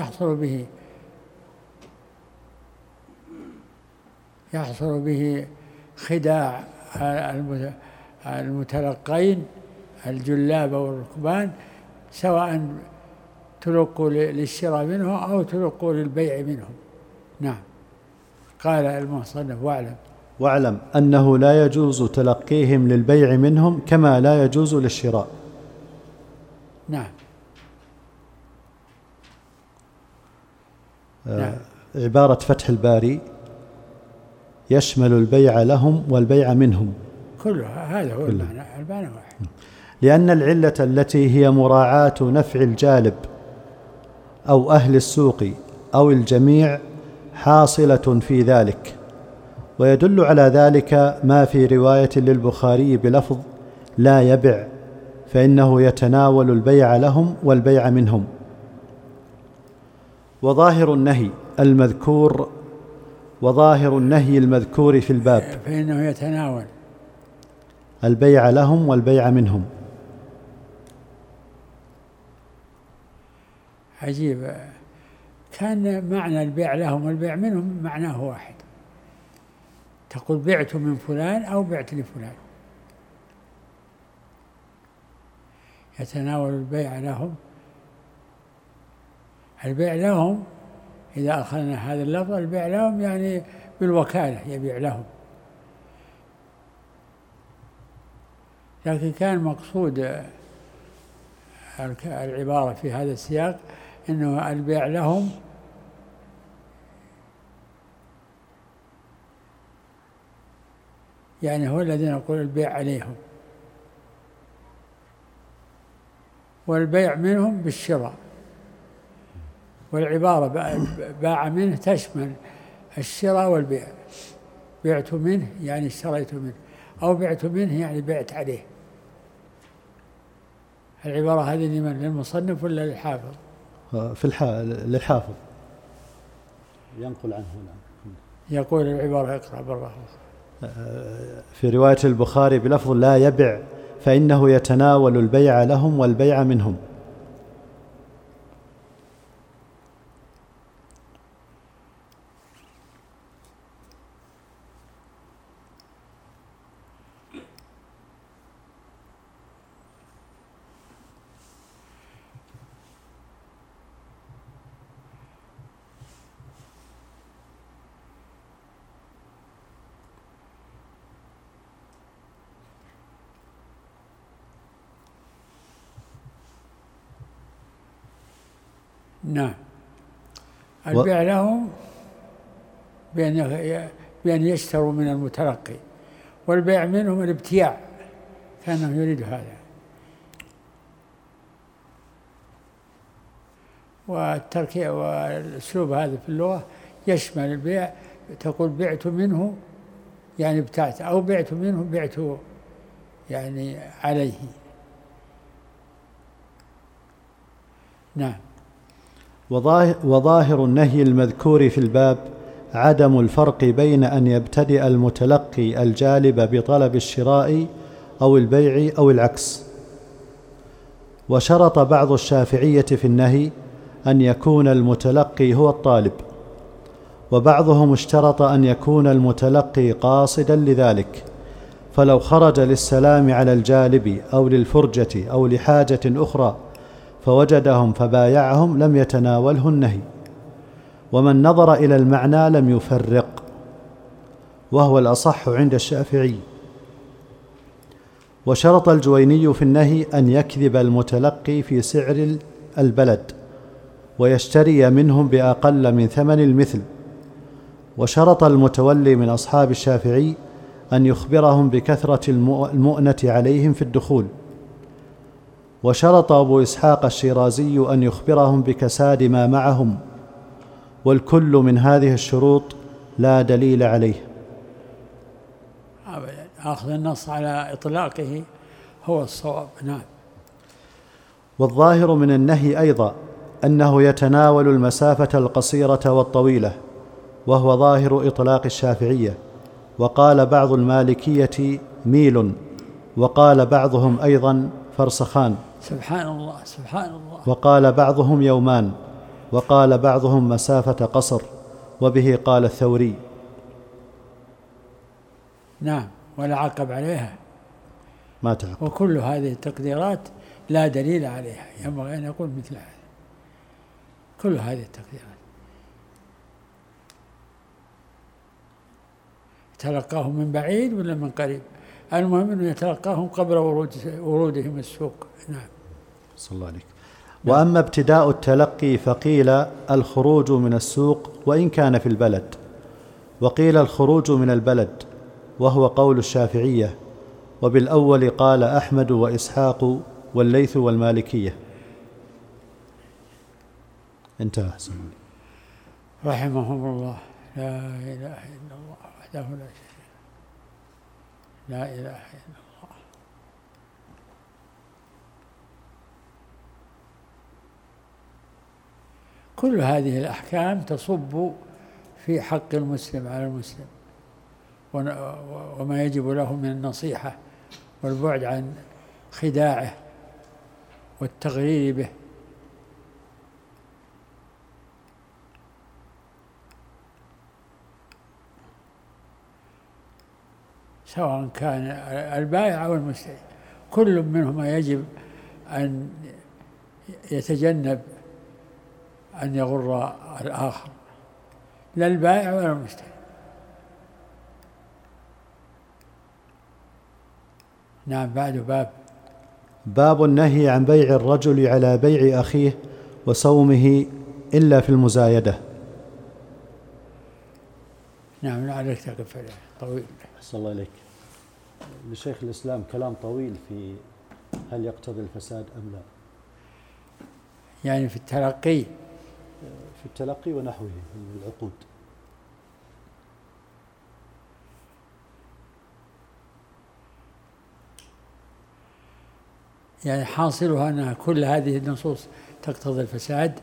يحصل به خداع المتلقين الجلاب والركبان، سواء تلقوا للشراء منه أو تلقوا للبيع منهم. نعم. قال المصنف: واعلم أنه لا يجوز تلقيهم للبيع منهم كما لا يجوز للشراء. نعم. عبارة فتح الباري يشمل البيع لهم والبيع منهم كلها، هذا هو المعنى، المعنى واحد. لأن العلة التي هي مراعاة نفع الجالب أو أهل السوق أو الجميع حاصلة في ذلك، ويدل على ذلك ما في رواية للبخاري بلفظ لا يبع، فإنه يتناول البيع لهم والبيع منهم. وظاهر النهي المذكور في الباب فإنه يتناول البيع لهم والبيع منهم. عجيب، كان معنى البيع لهم والبيع منهم معناه واحد، تقول بعت من فلان أو بعت لفلان، يتناول البيع لهم. البيع لهم إذا أخذنا هذا اللفظ، البيع لهم يعني بالوكالة يبيع لهم، لكن كان مقصود العبارة في هذا السياق أنه البيع لهم يعني هو الذي نقول البيع عليهم، والبيع منهم بالشراء. والعبارة باع منه تشمل الشراء والبيع، بعت منه يعني اشتريت منه، أو بعت منه يعني بعت عليه. العبارة هذه لمن؟ للمصنف ولا للحافظ؟ للحافظ ينقل عنه. يقول العبارة اقرأ بالله. في رواية البخاري بلفظ لا يبع فإنه يتناول البيع لهم والبيع منهم. نعم. البيع لهم بأن يشتروا من المتلقي، والبيع منهم الابتياع، كانه يريد هذا. والتركيب والأسلوب هذا في اللغة يشمل البيع، تقول بعت منه يعني ابتعت، أو بعت منه بعت يعني عليه. نعم. وظاهر النهي المذكور في الباب عدم الفرق بين أن يبتدئ المتلقي الجالب بطلب الشراء أو البيع أو العكس. وشرط بعض الشافعية في النهي أن يكون المتلقي هو الطالب، وبعضهم اشترط أن يكون المتلقي قاصدا لذلك، فلو خرج للسلام على الجالب أو للفرجة أو لحاجة أخرى فوجدهم فبايعهم لم يتناوله النهي. ومن نظر إلى المعنى لم يفرق، وهو الأصح عند الشافعي. وشرط الجويني في النهي أن يكذب المتلقي في سعر البلد ويشتري منهم بأقل من ثمن المثل. وشرط المتولي من أصحاب الشافعي أن يخبرهم بكثرة المؤنة عليهم في الدخول. وشرط أبو إسحاق الشيرازي أن يخبرهم بكساد ما معهم، والكل من هذه الشروط لا دليل عليه. أبدا، أخذ النص على إطلاقه هو الصواب. نعم. والظاهر من النهي أيضا أنه يتناول المسافة القصيرة والطويلة، وهو ظاهر إطلاق الشافعية. وقال بعض المالكية ميل، وقال بعضهم أيضا فرسخان. سبحان الله سبحان الله. وقال بعضهم يومان، وقال بعضهم مسافة قصر، وبه قال الثوري. نعم، ولا عقب عليها، ما تعقب. وكل هذه التقديرات لا دليل عليها، ينبغي أن يقول مثل هذا. كل هذه التقديرات تلقاهم من بعيد ولا من قريب، المهم أنه يتلقاهم قبل ورودهم السوق. نعم. صلى الله عليك. وأما ابتداء التلقي فقيل الخروج من السوق وإن كان في البلد، وقيل الخروج من البلد، وهو قول الشافعية. وبالأول قال أحمد وإسحاق والليث والمالكية. انتهى. رحمهم الله. لا إله إلا الله وحده لا شريك له، لا إله إلا الله. كل هذه الأحكام تصب في حق المسلم على المسلم، وما يجب له من النصيحة والبعد عن خداعه والتغرير به. سواء كان البائع أو المشتري، كل منهما يجب أن يتجنب أن يغر الآخر، لا البائع ولا المشتري. نعم. بعد باب النهي عن بيع الرجل على بيع أخيه وسومه إلا في المزايدة. نعم. لعلك تقف عليه طويل. أحسن الله إليك. لشيخ الإسلام كلام طويل في هل يقتضي الفساد أم لا، يعني في التلقي ونحوه من العقود. يعني حاصلها أن كل هذه النصوص تقتضي الفساد.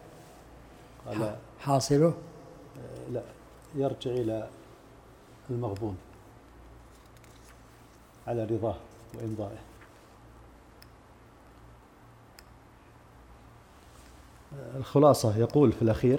حاصله لا، يرجع إلى المغبون على رضاه وإمضائه. الخلاصة يقول في الأخير.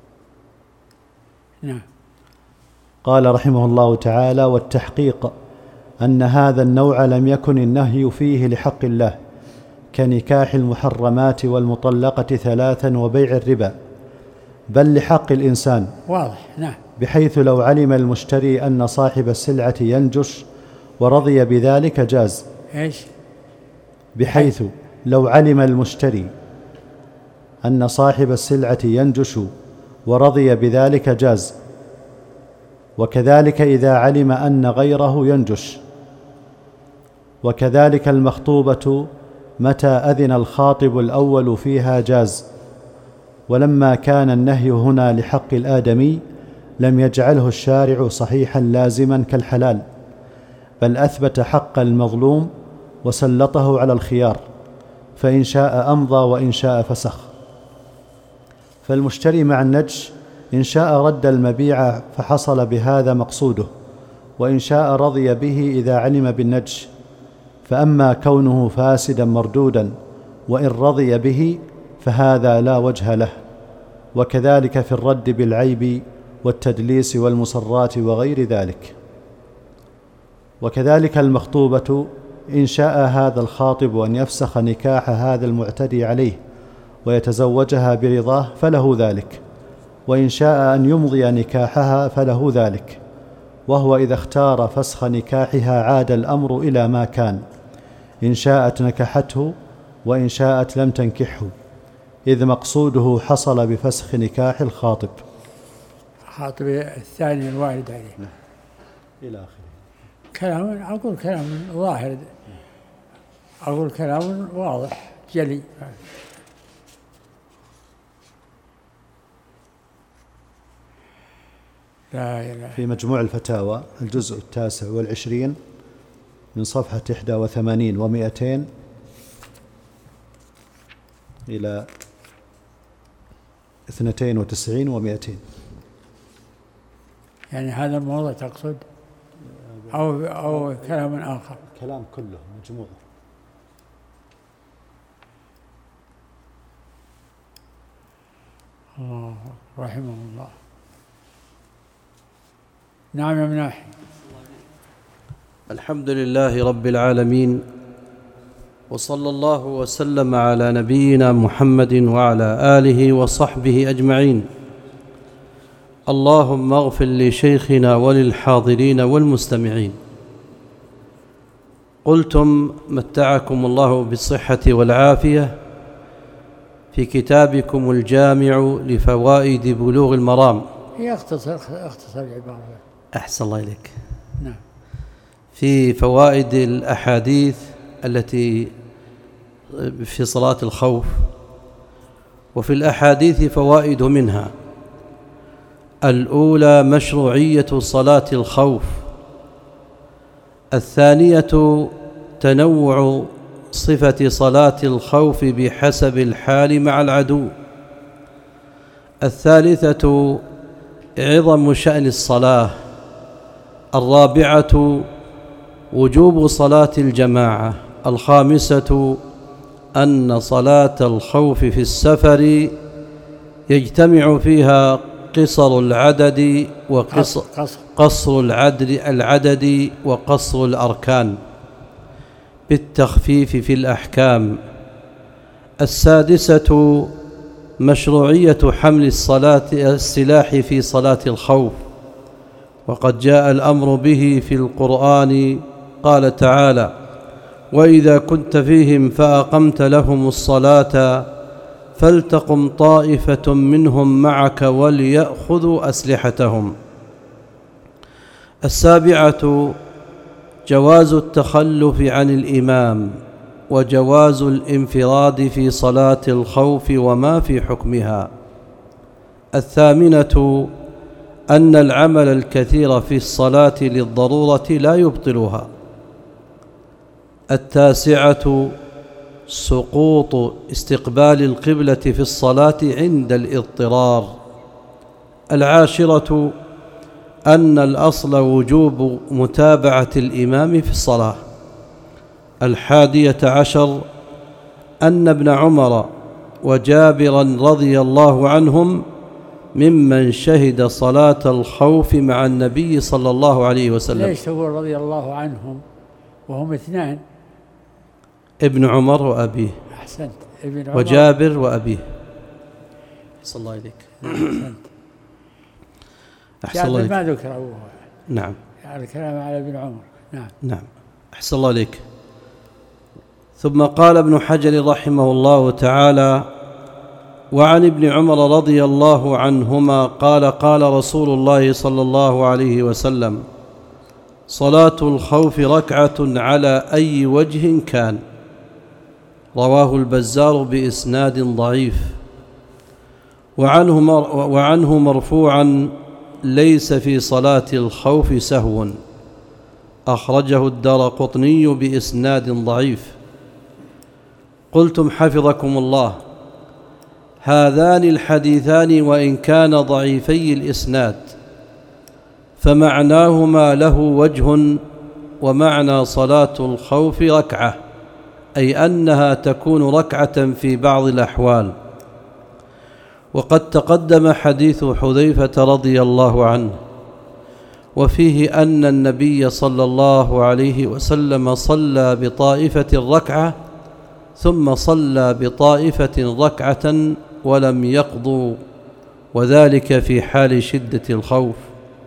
نعم. قال رحمه الله تعالى: والتحقيق أن هذا النوع لم يكن النهي فيه لحق الله، كنكاح المحرمات والمطلقة 3 وبيع الربا، بل لحق الإنسان. واضح. نعم. بحيث لو علم المشتري أن صاحب السلعة ينجش ورضي بذلك جاز. إيش؟ بحيث لو علم المشتري أن صاحب السلعة ينجش ورضي بذلك جاز، وكذلك إذا علم أن غيره ينجش، وكذلك المخطوبة متى أذن الخاطب الأول فيها جاز. ولما كان النهي هنا لحق الآدمي لم يجعله الشارع صحيحا لازما كالحلال، بل أثبت حق المظلوم وسلطه على الخيار، فإن شاء أمضى وإن شاء فسخ. فالمشتري مع النجش إن شاء رد المبيع فحصل بهذا مقصوده، وإن شاء رضي به إذا علم بالنجش. فأما كونه فاسدا مردودا وإن رضي به فهذا لا وجه له. وكذلك في الرد بالعيب والتدليس والمصرات وغير ذلك. وكذلك المخطوبة إن شاء هذا الخاطب أن يفسخ نكاح هذا المعتدي عليه ويتزوجها برضاه فله ذلك، وإن شاء أن يمضي نكاحها فله ذلك. وهو إذا اختار فسخ نكاحها عاد الأمر إلى ما كان، إن شاءت نكحته وإن شاءت لم تنكحه، إذ مقصوده حصل بفسخ نكاح الخاطب الثاني الوارد عليه إلى آخره. أقول كلام ظاهر، أقول كلام واضح جلي. لا إله. في مجموع الفتاوى الجزء 29 من صفحة 81 و200 إلى 92 و200. يعني هذا الموضوع تقصد أو كلام آخر؟ كلام كله مجموع. الله رحمه الله. نعم يا مناحي. الحمد لله رب العالمين، وصلى الله وسلم على نبينا محمد وعلى آله وصحبه أجمعين. اللهم اغفر لشيخنا وللحاضرين والمستمعين. قلتم متعكم الله بالصحة والعافية في كتابكم الجامع لفوائد بلوغ المرام. هي اختصر العبارة. أحسن الله إليك. نعم. في فوائد الأحاديث التي في صلاة الخوف، وفي الأحاديث فوائد منها: الأولى مشروعية صلاة الخوف، الثانية تنوع صفة صلاة الخوف بحسب الحال مع العدو، الثالثة عظم شأن الصلاة، الرابعة وجوب صلاة الجماعة، الخامسة أن صلاة الخوف في السفر يجتمع فيها قصر العدد قصر العدد وقصر الأركان بالتخفيف في الأحكام. السادسة مشروعية حمل السلاح في صلاة الخوف، وقد جاء الأمر به في القرآن. قال تعالى: وإذا كنت فيهم فأقمت لهم الصلاة فلتقم طائفة منهم معك وليأخذوا أسلحتهم. السابعة جواز التخلف عن الإمام وجواز الانفراد في صلاة الخوف وما في حكمها. الثامنة أن العمل الكثير في الصلاة للضرورة لا يبطلها. التاسعة سقوط استقبال القبلة في الصلاة عند الاضطرار. العاشرة أن الأصل وجوب متابعة الإمام في الصلاة. 11 أن ابن عمر وجابرا رضي الله عنهم ممن شهد صلاة الخوف مع النبي صلى الله عليه وسلم. ليش تقول رضي الله عنهم وهم اثنان؟ ابن عمر وأبيه. أحسنت. ابن عمر وجابر وأبيه. أحسن الله إليك. أحسن الله إليك. ما ذكر أبوه. نعم. يعني الكلام على ابن عمر. نعم. أحسن الله إليك. ثم قال ابن حجر رحمه الله تعالى: وعن ابن عمر رضي الله عنهما قال: قال رسول الله صلى الله عليه وسلم: صلاة الخوف ركعة على أي وجه كان. رواه البزار بإسناد ضعيف. وعنه مرفوعا: ليس في صلاة الخوف سهو. أخرجه الدارقطني بإسناد ضعيف. قلتم حفظكم الله: هذان الحديثان وإن كان ضعيفي الإسناد فمعناهما له وجه، ومعنى صلاة الخوف ركعة، أي أنها تكون ركعة في بعض الأحوال. وقد تقدم حديث حذيفة رضي الله عنه، وفيه أن النبي صلى الله عليه وسلم صلى بطائفة ركعة ثم صلى بطائفة ركعة ولم يقضوا، وذلك في حال شدة الخوف.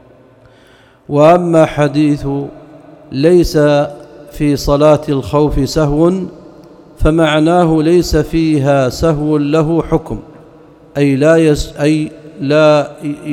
وأما حديث ليس في صلاة الخوف سهو فمعناه ليس فيها سهو له حكم، أي لا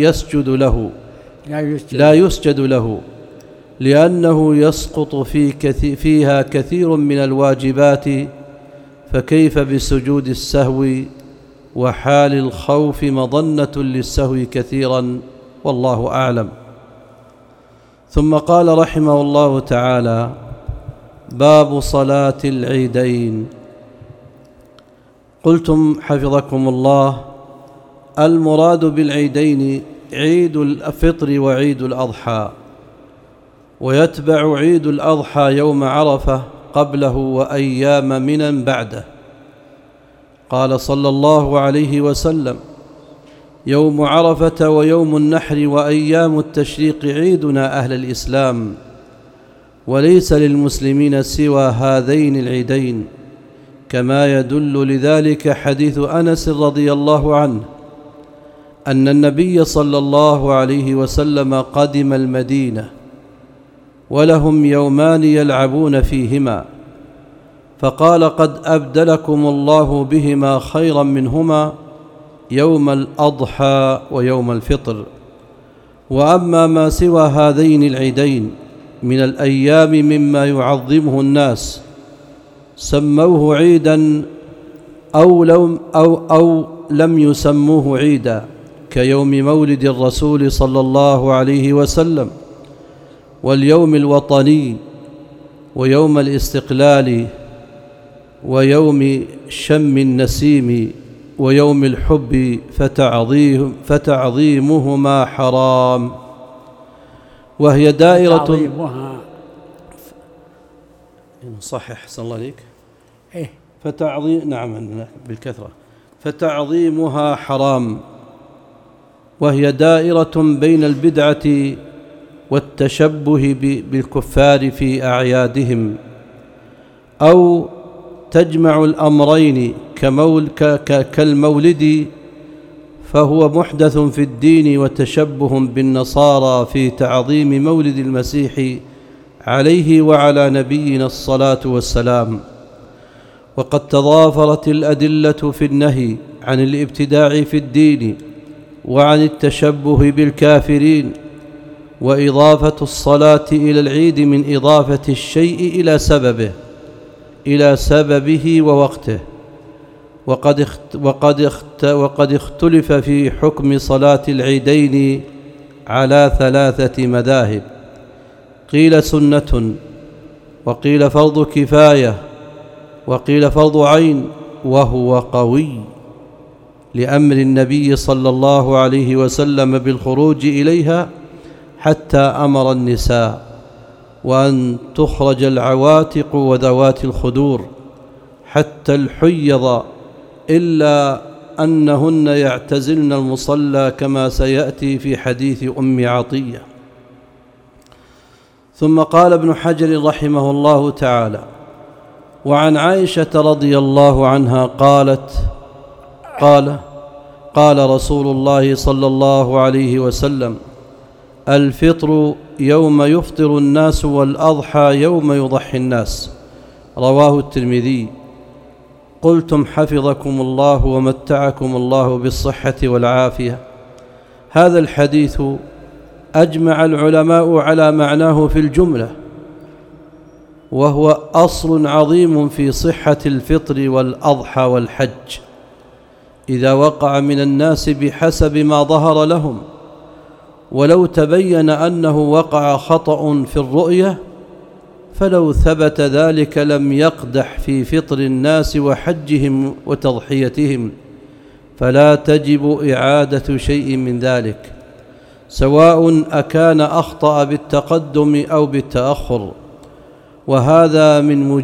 يسجد له لأنه يسقط فيها كثير من الواجبات، فكيف بسجود السهو وحال الخوف مظنة للسهو كثيرا، والله أعلم. ثم قال رحمه الله تعالى: باب صلاة العيدين. قلتم حفظكم الله: المراد بالعيدين عيد الفطر وعيد الأضحى، ويتبع عيد الأضحى يوم عرفة قبله وأيام منى بعده. قال صلى الله عليه وسلم: يوم عرفة ويوم النحر وأيام التشريق عيدنا أهل الإسلام، وليس للمسلمين سوى هذين العيدين، كما يدل لذلك حديث أنس رضي الله عنه أن النبي صلى الله عليه وسلم قدم المدينة ولهم يومان يلعبون فيهما، فقال: قد أبدلكم الله بهما خيرا منهما يوم الأضحى ويوم الفطر. وأما ما سوى هذين العيدين من الأيام مما يعظمه الناس سموه عيدا أو لم يسموه عيدا، كيوم مولد الرسول صلى الله عليه وسلم، واليوم الوطني، ويوم الاستقلال، ويوم شم النسيم، ويوم الحب، فتعظيمهما حرام، وهي دائرة صحيح صلى الله عليك فتعظيم، نعم بالكثرة، فتعظيمها حرام، وهي دائرة بين البدعة والتشبه بالكفار في أعيادهم، أو تجمع الأمرين كالمولد، فهو محدث في الدين وتشبه بالنصارى في تعظيم مولد المسيح عليه وعلى نبينا الصلاة والسلام. وقد تضافرت الأدلة في النهي عن الابتداع في الدين وعن التشبه بالكافرين، وإضافة الصلاة إلى العيد من إضافة الشيء إلى سببه ووقته. وقد اختلف في حكم صلاة العيدين على 3 مذاهب، قيل سنة، وقيل فرض كفاية، وقيل فرض عين، وهو قوي لأمر النبي صلى الله عليه وسلم بالخروج إليها، حتى أمر النساء وأن تخرج العواتق وذوات الخدور حتى الحيض، إلا أنهن يعتزلن المصلى كما سيأتي في حديث أم عطية. ثم قال ابن حجر رحمه الله تعالى: وعن عائشة رضي الله عنها قالت: قال رسول الله صلى الله عليه وسلم: الفطر يوم يفطر الناس، والأضحى يوم يضحي الناس. رواه الترمذي. قلتم حفظكم الله ومتعكم الله بالصحة والعافية. هذا الحديث أجمع العلماء على معناه في الجملة، وهو أصل عظيم في صحة الفطر والأضحى والحج، إذا وقع من الناس بحسب ما ظهر لهم. ولو تبين أنه وقع خطأ في الرؤية، فلو ثبت ذلك لم يقدح في فطر الناس وحجهم وتضحيتهم، فلا تجب إعادة شيء من ذلك، سواء أكان أخطأ بالتقدم أو بالتأخر. وهذا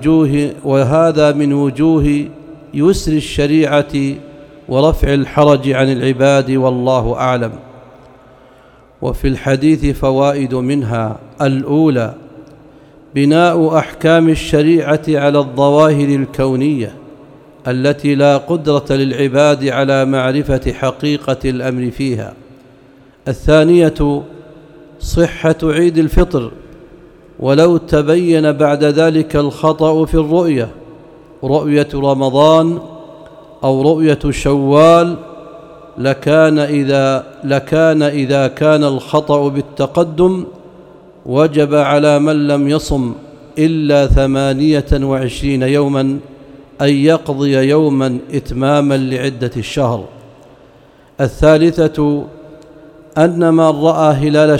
من وجوه يسر الشريعة ورفع الحرج عن العباد، والله أعلم. وفي الحديث فوائد، منها: الأولى بناء أحكام الشريعة على الظواهر الكونية التي لا قدرة للعباد على معرفة حقيقة الأمر فيها. الثانية صحة عيد الفطر، ولو تبين بعد ذلك الخطأ في الرؤية، رؤية رمضان أو رؤية شوال، لكان إذا كان الخطأ بالتقدم وجب على من لم يصم إلا 28 يوما أن يقضي يوما إتماما لعدة الشهر. الثالثة أن من رأى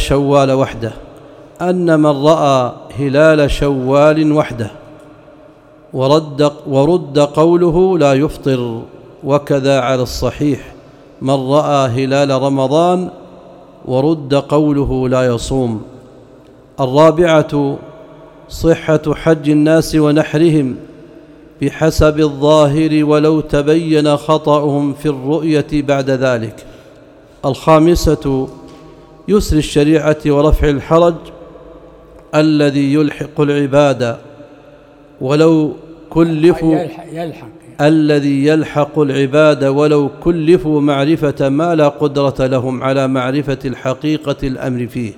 هلال شوال وحده ورد قوله لا يفطر، وكذا على الصحيح من رأى هلال رمضان ورد قوله لا يصوم. الرابعة صحة حج الناس ونحرهم بحسب الظاهر ولو تبين خطأهم في الرؤية بعد ذلك. الخامسة يسر الشريعة ورفع الحرج الذي يلحق العباد ولو كلفوا معرفة ما لا قدرة لهم على معرفة الحقيقة الأمر فيه.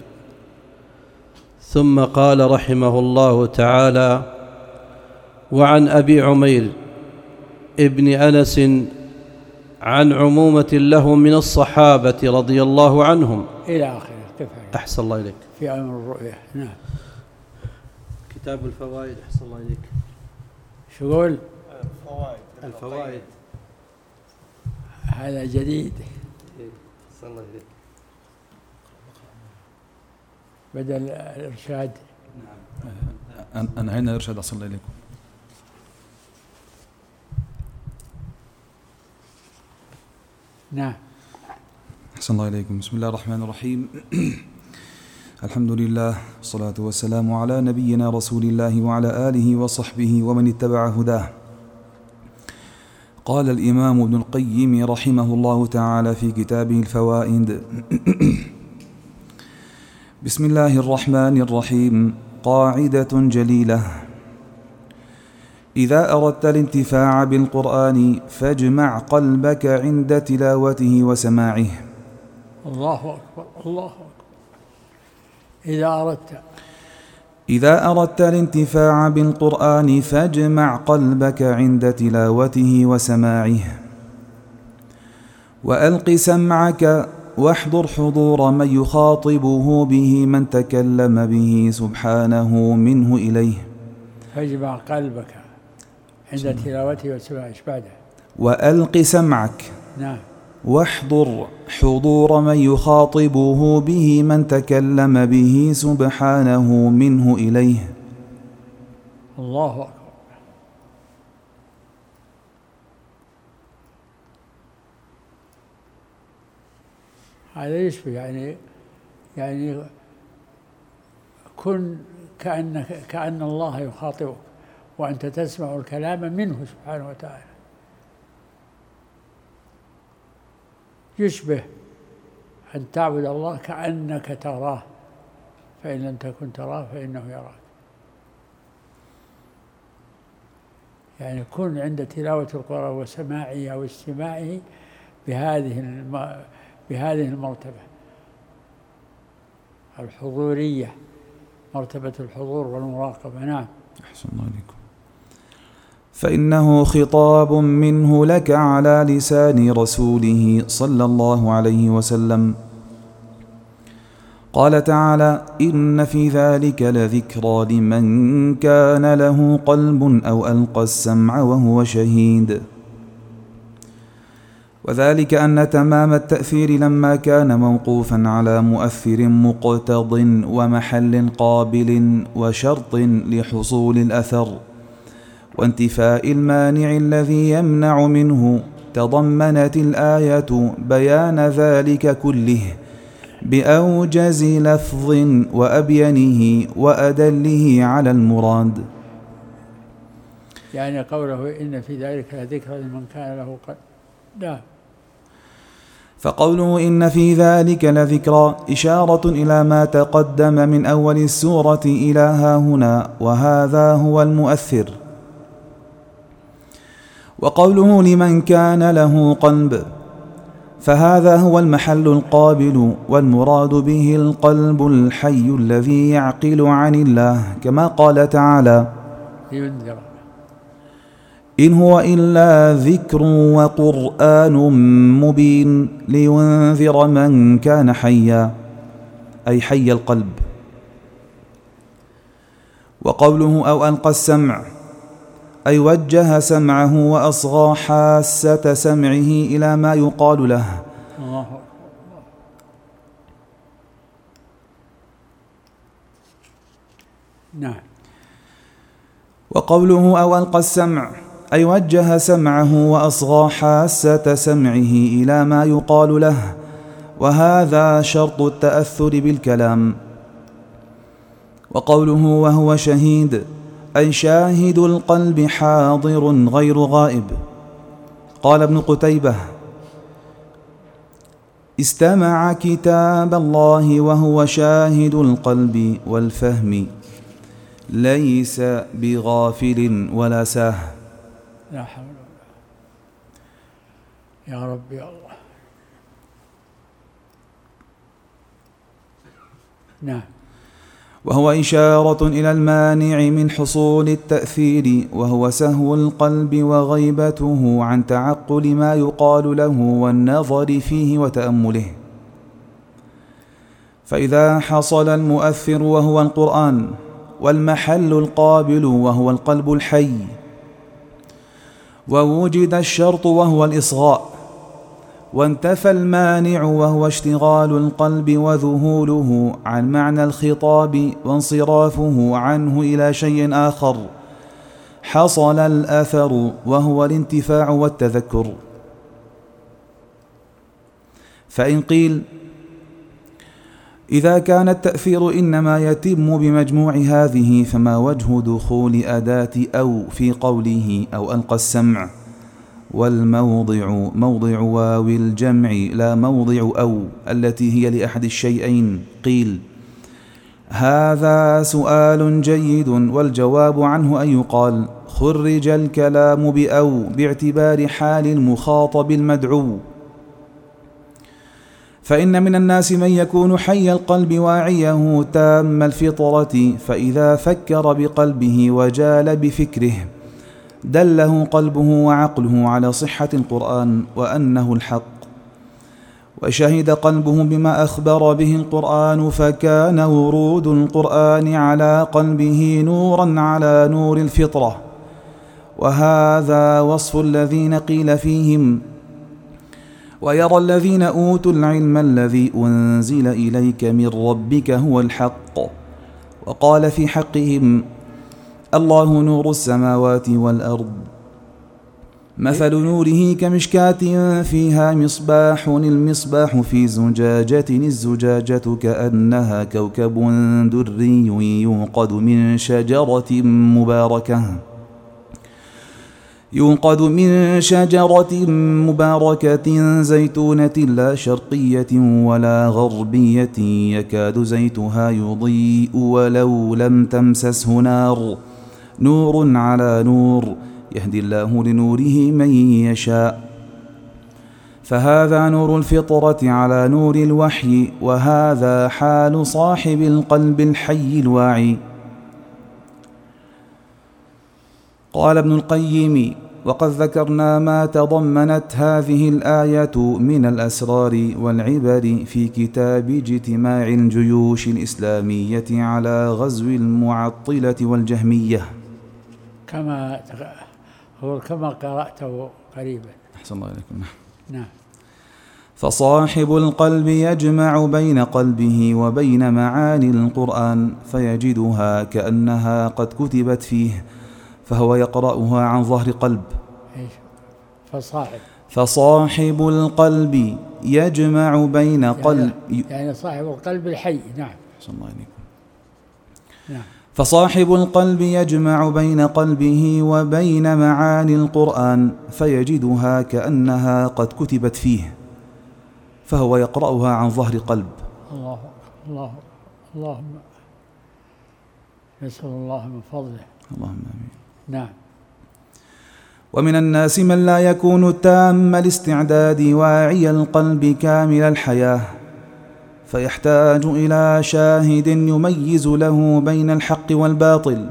ثم قال رحمه الله تعالى: وعن أبي عمير ابن أنس عن عمومة له من الصحابة رضي الله عنهم إلى آخره. أحسن الله إليك. في أمر الرؤية. نعم. كتاب الفوائد. أحسن الله إليك. شو قول؟ الفوائد. هذا جديد. أحسن الله إليك. بدل الإرشاد. نعم. أنهينا الإرشاد. أحسن الله إليكم. نعم. أحسن الله إليكم. بسم الله الرحمن الرحيم. الحمد لله والصلاة والسلام على نبينا رسول الله وعلى آله وصحبه ومن اتبع هداه. قال الإمام ابن القيم رحمه الله تعالى في كتابه الفوائد: بسم الله الرحمن الرحيم. قاعدة جليلة: إذا أردت الانتفاع بالقرآن فاجمع قلبك عند تلاوته وسماعه. الله أكبر، الله أكبر. إذا أردت الانتفاع بالقرآن فاجمع قلبك عند تلاوته وسماعه، وألق سمعك واحضر حضور من يخاطبه به من تكلم به سبحانه منه إليه. فاجمع قلبك عند تلاوته وسماعه. ايش بعده؟ وألق سمعك. نعم. واحضر حضور من يخاطبه به من تكلم به سبحانه منه إليه. الله أكبر. هذا يشبه يعني كن كأن الله يخاطبك وأنت تسمع الكلام منه سبحانه وتعالى. يشبه أن تعبد الله كأنك تراه، فإن لم تكن تراه فإنه يراك. يعني كن عند تلاوة القرآن وسماعه أو استماعه بهذه المرتبة الحضورية، مرتبة الحضور والمراقبة. نعم. أحسن الله عليكم. فإنه خطاب منه لك على لسان رسوله صلى الله عليه وسلم. قال تعالى: إن في ذلك لذكرى لمن كان له قلب أو ألقى السمع وهو شهيد. وذلك أن تمام التأثير لما كان موقوفا على مؤثر مقتض ومحل قابل وشرط لحصول الأثر وانتفاء المانع الذي يمنع منه، تضمنت الآية بيان ذلك كله بأوجز لفظ وأبينه وأدله على المراد. يعني قوله إن في ذلك لذكرى لمن كان له قلب. نعم. فقوله إن في ذلك لذكرى إشارة إلى ما تقدم من أول السورة إلى هاهنا، وهذا هو المؤثر. وقوله لمن كان له قلب فهذا هو المحل القابل، والمراد به القلب الحي الذي يعقل عن الله، كما قال تعالى: إن هو إلا ذكر وقرآن مبين لينذر من كان حيا، أي حي القلب. وقوله أو ألقى السمع أي وجه سمعه وأصغى حاسة سمعه إلى ما يقال له. الله. نعم. وقوله أو ألقى السمع أي وجه سمعه وأصغى حاسة سمعه إلى ما يقال له، وهذا شرط التأثر بالكلام. وقوله وهو شهيد أي شاهد القلب حاضر غير غائب. قال ابن قتيبة: استمع كتاب الله وهو شاهد القلب والفهم، ليس بغافل ولا ساه. لا حول ولا قوة. يا رب يا الله. نعم. وهو إشارة إلى المانع من حصول التأثير، وهو سهو القلب وغيبته عن تعقل ما يقال له والنظر فيه وتأمله. فإذا حصل المؤثر وهو القرآن، والمحل القابل وهو القلب الحي، ووجد الشرط وهو الإصغاء، وانتفى المانع وهو اشتغال القلب وذهوله عن معنى الخطاب وانصرافه عنه إلى شيء آخر، حصل الأثر وهو الانتفاع والتذكر. فإن قيل إذا كان التأثير إنما يتم بمجموع هذه، فما وجه دخول أداة أو في قوله أو ألقى السمع والموضع موضع واو الجمع لا موضع أو التي هي لأحد الشيئين. قيل: هذا سؤال جيد، والجواب عنه أن يقال: خرج الكلام بأو باعتبار حال المخاطب المدعو، فإن من الناس من يكون حي القلب واعيه تام الفطرة، فإذا فكر بقلبه وجال بفكره دله قلبه وعقله على صحة القرآن وأنه الحق، وشهد قلبه بما أخبر به القرآن، فكان ورود القرآن على قلبه نورا على نور الفطرة. وهذا وصف الذين قيل فيهم: ويرى الذين أوتوا العلم الذي أنزل إليك من ربك هو الحق. وقال في حقهم: الله نور السماوات والأرض، مثل نوره كمشكاة فيها مصباح، المصباح في زجاجة، الزجاجة كأنها كوكب دري يوقد من شجرة مباركة زيتونة لا شرقية ولا غربية، يكاد زيتها يضيء ولو لم تمسسه نار، نور على نور، يهدي الله لنوره من يشاء. فهذا نور الفطرة على نور الوحي، وهذا حال صاحب القلب الحي الواعي. قال ابن القيم: وقد ذكرنا ما تضمنت هذه الآية من الأسرار والعبر في كتاب اجتماع الجيوش الإسلامية على غزو المعطلة والجهمية، كما قرأته قريبا. أحسن الله إليكم. نعم. فصاحب القلب يجمع بين قلبه وبين معاني القرآن فيجدها كأنها قد كتبت فيه، فهو يقرأها عن ظهر قلب. فصاحب القلب يجمع بين قلب، يعني صاحب القلب الحي. نعم. أحسن الله إليكم. نعم. فصاحب القلب يجمع بين قلبه وبين معاني القرآن فيجدها كأنها قد كتبت فيه، فهو يقرأها عن ظهر قلب. اللهم نسأل الله من فضله. اللهم آمين. نعم. ومن الناس من لا يكون تام الاستعداد واعي القلب كامل الحياة، فيحتاج إلى شاهد يميز له بين الحق والباطل،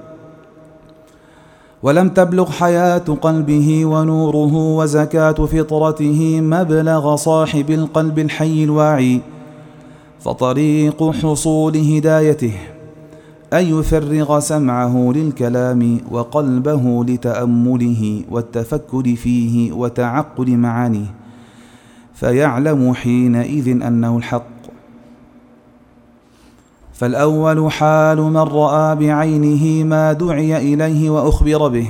ولم تبلغ حياة قلبه ونوره وزكاة فطرته مبلغ صاحب القلب الحي الواعي. فطريق حصول هدايته أن يفرغ سمعه للكلام وقلبه لتأمله والتفكر فيه وتعقل معانيه، فيعلم حينئذ أنه الحق. فالأول حال من رأى بعينه ما دعي إليه وأخبر به،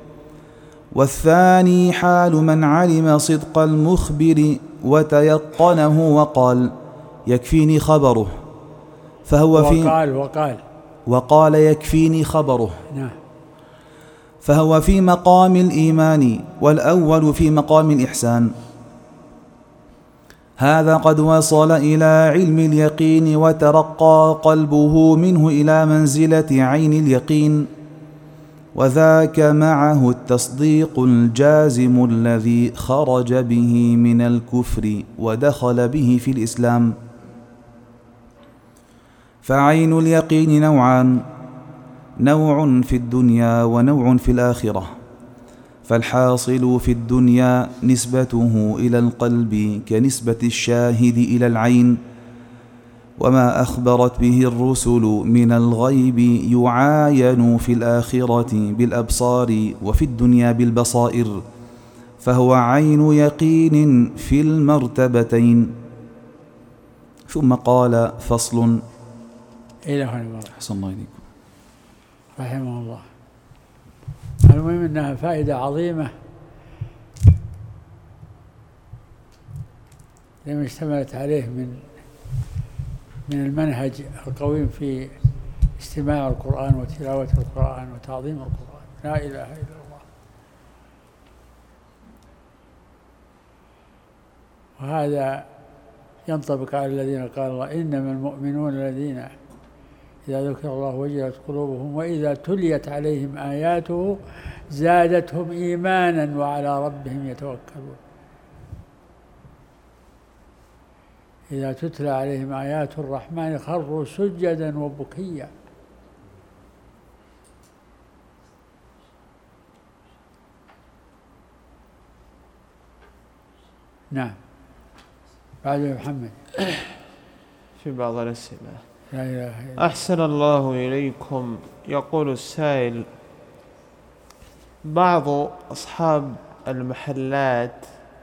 والثاني حال من علم صدق المخبر وتيقنه وقال يكفيني خبره، فهو وقال يكفيني خبره. نعم. فهو في مقام الإيمان، والأول في مقام الإحسان. هذا قد وصل إلى علم اليقين وترقى قلبه منه إلى منزلة عين اليقين، وذاك معه التصديق الجازم الذي خرج به من الكفر ودخل به في الإسلام. فعين اليقين نوعان: نوع في الدنيا ونوع في الآخرة. فالحاصل في الدنيا نسبته إلى القلب كنسبة الشاهد إلى العين، وما أخبرت به الرسل من الغيب يعاين في الآخرة بالأبصار وفي الدنيا بالبصائر، فهو عين يقين في المرتبتين. ثم قال: فصل. إلى هنا. أحسن الله إليكم. رحمه الله. المهم أنها فائدة عظيمة لما اشتملت عليه من المنهج القويم في استماع القرآن وتلاوة القرآن وتعظيم القرآن. لا إله إلا الله. وهذا ينطبق على الذين قال الله إنما المؤمنون الذين إذا ذكر الله وجلت قلوبهم وإذا تليت عليهم آياته زادتهم إيمانا وعلى ربهم يتوكلون. إذا تتلى عليهم آيات الرحمن خروا سجدا وبكيا. نعم. بعد محمد في بعض الأسئلة. لا إله إلا أحسن الله إليكم. يقول السائل: بعض أصحاب المحلات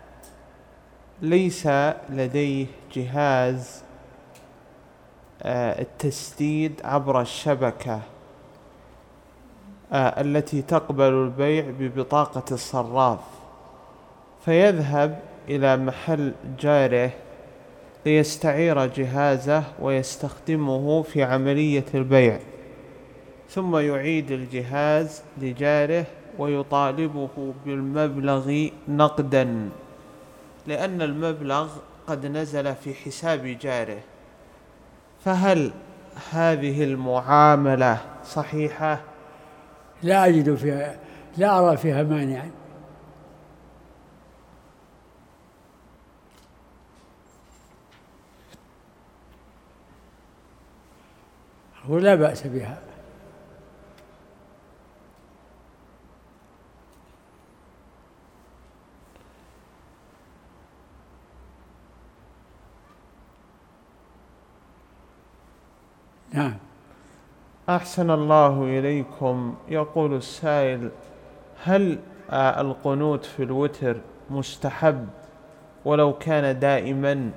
ليس لديه جهاز التسديد عبر الشبكة التي تقبل البيع ببطاقة الصراف، فيذهب إلى محل جاره ليستعير جهازه ويستخدمه في عملية البيع، ثم يعيد الجهاز لجاره ويطالبه بالمبلغ نقدا لأن المبلغ قد نزل في حساب جاره، فهل هذه المعاملة صحيحة؟ لا أجد فيها، لا أرى فيها مانعا. ولا بأس بها. نعم. أحسن الله إليكم. يقول السائل: هل القنوت في الوتر مستحب ولو كان دائما؟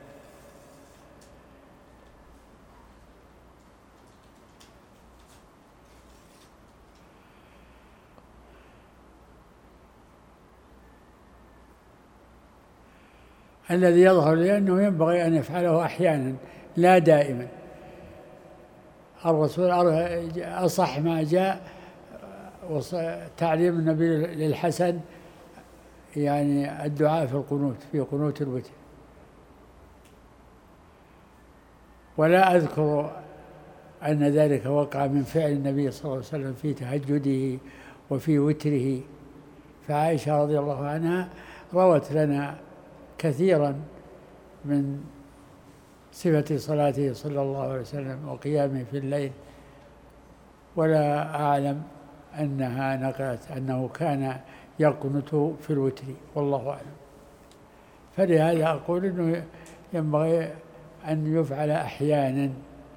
الذي يظهر لي أنه ينبغي أن يفعله أحيانا لا دائما. الرسول أصح ما جاء تعليم النبي للحسن يعني الدعاء في القنوت، في قنوت الوتر، ولا أذكر أن ذلك وقع من فعل النبي صلى الله عليه وسلم في تهجده وفي وتره. فعائشة رضي الله عنها روت لنا كثيرا من صفة صلاته صلى الله عليه وسلم وقيامه في الليل، ولا أعلم أنها نقلت أنه كان يقنت في الوتر، والله أعلم. فلهذا أقول أنه ينبغي أن يفعل أحيانا.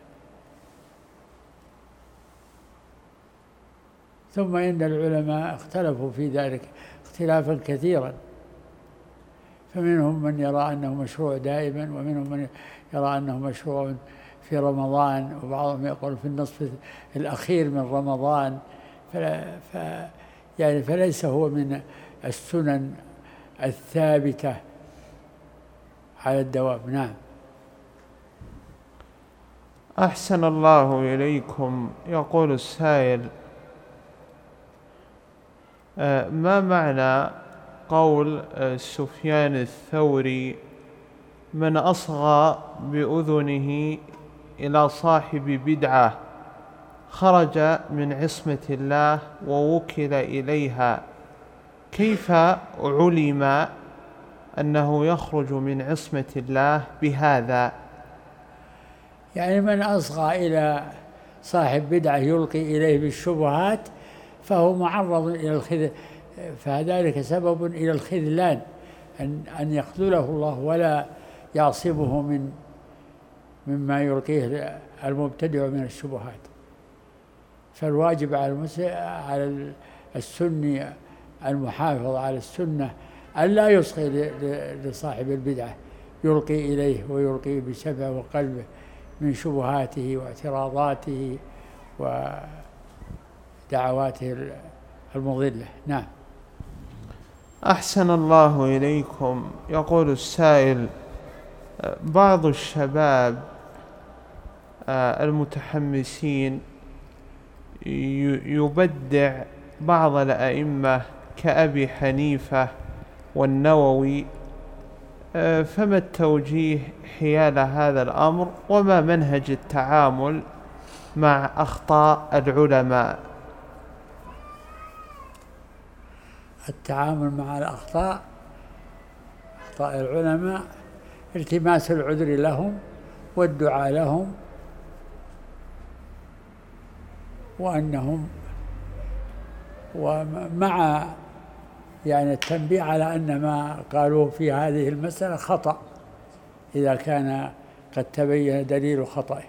ثم إن العلماء اختلفوا في ذلك اختلافا كثيرا، فمنهم من يرى أنه مشروع دائما، ومنهم من يرى أنه مشروع في رمضان، وبعضهم يقول في النصف الأخير من رمضان. فليس هو من السنن الثابتة على الدوام. نعم. أحسن الله إليكم. يقول السائل: ما معنى قول سفيان الثوري: من أصغى بأذنه إلى صاحب بدعة خرج من عصمة الله ووكل إليها، كيف علم أنه يخرج من عصمة الله بهذا؟ يعني من أصغى إلى صاحب بدعة يلقي إليه بالشبهات فهو معرض إلى الخذلان، فذلك سبب إلى الخذلان، أن يخذله الله ولا يعصمه مما يلقيه المبتدع من الشبهات. فالواجب على السني المحافظ على السنة أن لا يصغي لصاحب البدعة يلقي إليه ويلقي بسمعه وقلبه من شبهاته واعتراضاته ودعواته المضلة. نعم. أحسن الله إليكم. يقول السائل: بعض الشباب المتحمسين يبدع بعض الأئمة كأبي حنيفة والنووي فما التوجيه حيال هذا الأمر، وما منهج التعامل مع أخطاء العلماء؟ التعامل مع الأخطاء، أخطاء العلماء، التماس العذر لهم والدعاء لهم، وأنهم ومع يعني التنبيه على أن ما قالوه في هذه المسألة خطأ إذا كان قد تبين دليل خطأه.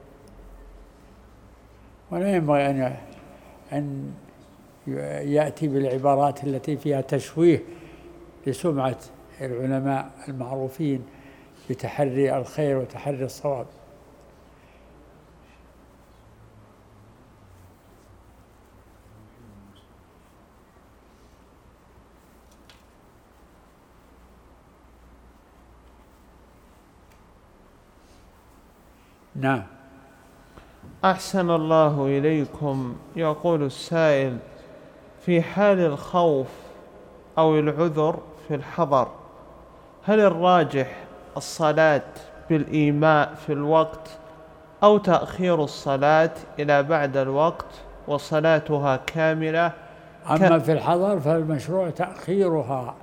ولا ينبغي أن يأتي بالعبارات التي فيها تشويه لسمعة العلماء المعروفين بتحري الخير وتحري الصواب. نعم. أحسن الله إليكم. يقول السائل: في حال الخوف أو العذر في الحضر، هل الراجح الصلاة بالإيماء في الوقت أو تأخير الصلاة إلى بعد الوقت وصلاتها كاملة؟ أما في الحضر فالمشروع تأخيرها،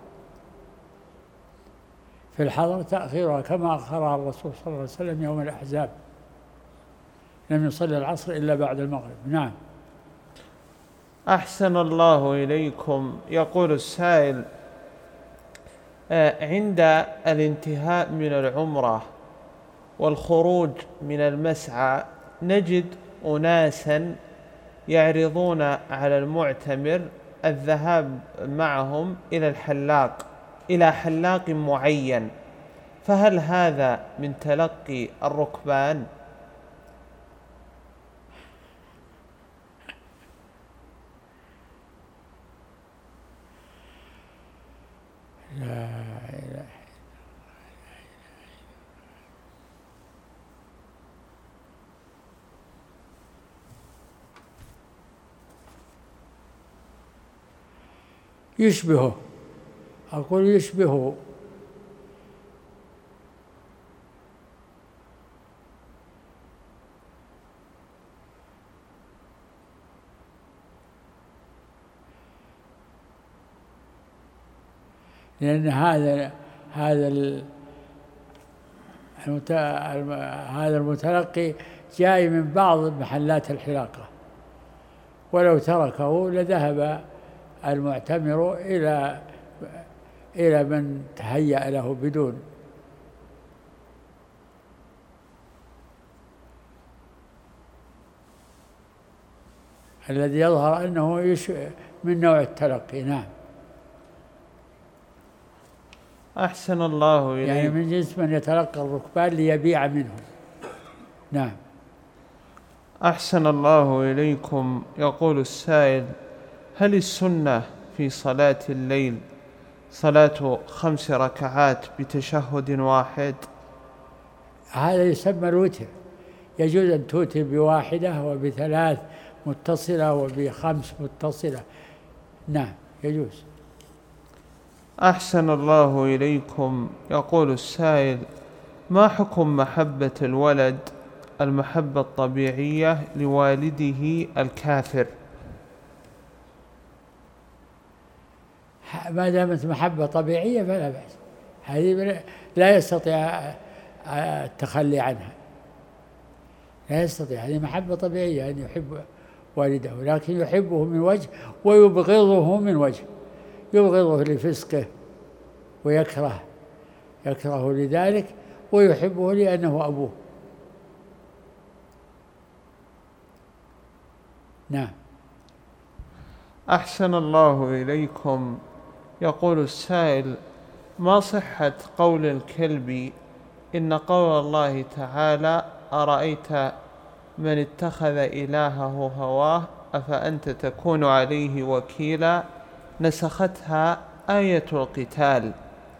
في الحضر تأخيرها كما أخرها الرسول صلى الله عليه وسلم يوم الأحزاب، لم يصلي العصر إلا بعد المغرب. نعم. أحسن الله إليكم. يقول السائل: عند الانتهاء من العمرة والخروج من المسعى نجد أناسا يعرضون على المعتمر الذهاب معهم إلى حلاق معين، فهل هذا من تلقي الركبان؟ لا إله. يشبهه، أقول يشبهه. لأن هذا المتلقي جاي من بعض محلات الحلاقة، ولو تركه لذهب المعتمر إلى من تهيأ له بدون. الذي يظهر أنه من نوع التلقي. نعم. أحسن الله إليك. يعني من جنس من يتلقى الركبان ليبيع منهم. نعم. أحسن الله إليكم. يقول السائل: هل السنة في صلاة الليل صلاة 5 ركعات بتشهد واحد؟ هذا يسمى الوتر. يجوز أن توتر بواحدة وب3 متصلة وب5 متصلة. نعم يجوز. أحسن الله إليكم. يقول السائل: ما حكم محبة الولد المحبة الطبيعية لوالده الكافر؟ ما دامت محبة طبيعية فلا بأس، هذه لا يستطيع التخلي عنها، لا يستطيع. هذه محبة طبيعية أن يحب والده، لكن يحبه من وجه ويبغضه من وجه. يبغضه لفسقه ويكرهه لذلك، ويحبه لأنه أبوه. نعم. أحسن الله إليكم. يقول السائل: ما صحة قول الكلبي إن قول الله تعالى: أرأيت من اتخذ إلهه هواه أفأنت تكون عليه وكيلا، نسختها آية القتال؟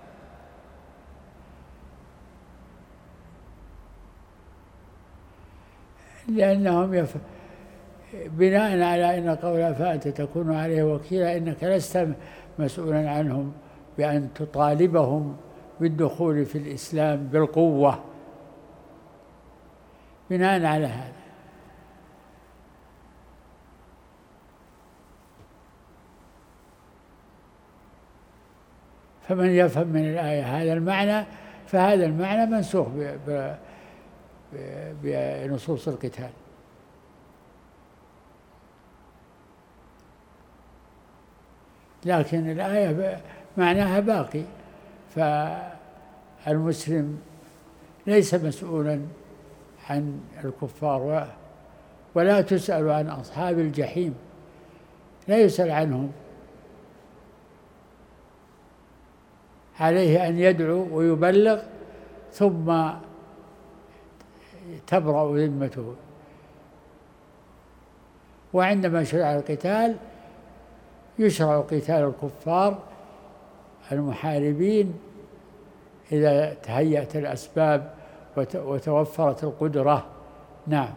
لأنهم بناء على أن قولها فأنت تكون عليه وكيلا، إنك لست مسؤولا عنهم بأن تطالبهم بالدخول في الإسلام بالقوة بناء على هذا. فمن يفهم من الآية هذا المعنى فهذا المعنى منسوخ بنصوص القتال. لكن الآية معناها باقي، فالمسلم ليس مسؤولا عن الكفار، ولا تسأل عن أصحاب الجحيم، لا يسأل عنهم، عليه أن يدعو ويبلغ ثم تبرأ ذمته. وعندما شرع القتال يشرع قتال الكفار المحاربين إذا تهيأت الأسباب وتوفرت القدرة. نعم.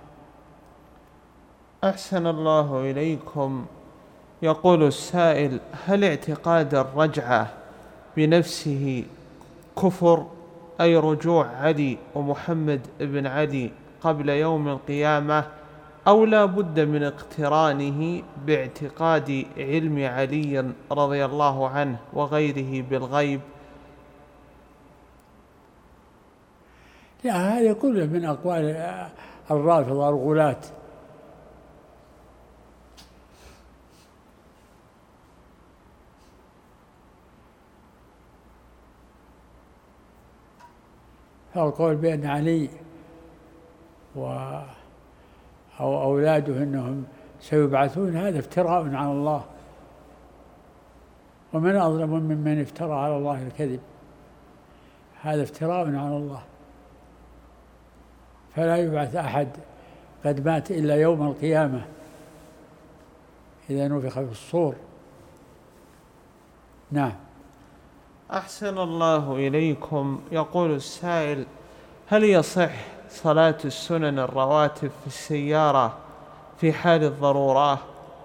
أحسن الله إليكم. يقول السائل: هل اعتقاد الرجعة بنفسه كفر، أي رجوع علي ومحمد بن علي قبل يوم القيامة، أو لا بد من اقترانه باعتقاد علم علي رضي الله عنه وغيره بالغيب؟ لا، هذا كله من أقوال الرافضة الغلاة. فالقول بأن علي أو أولاده أنهم سيبعثون هذا افتراء على الله، ومن أظلم ممن افترى على الله الكذب. هذا افتراء على الله، فلا يبعث أحد قد مات إلا يوم القيامة إذا نفخ في الصور. نعم. أحسن الله إليكم. يقول السائل: هل يصح صلاة السنن الرواتب في السيارة في حال الضرورة؟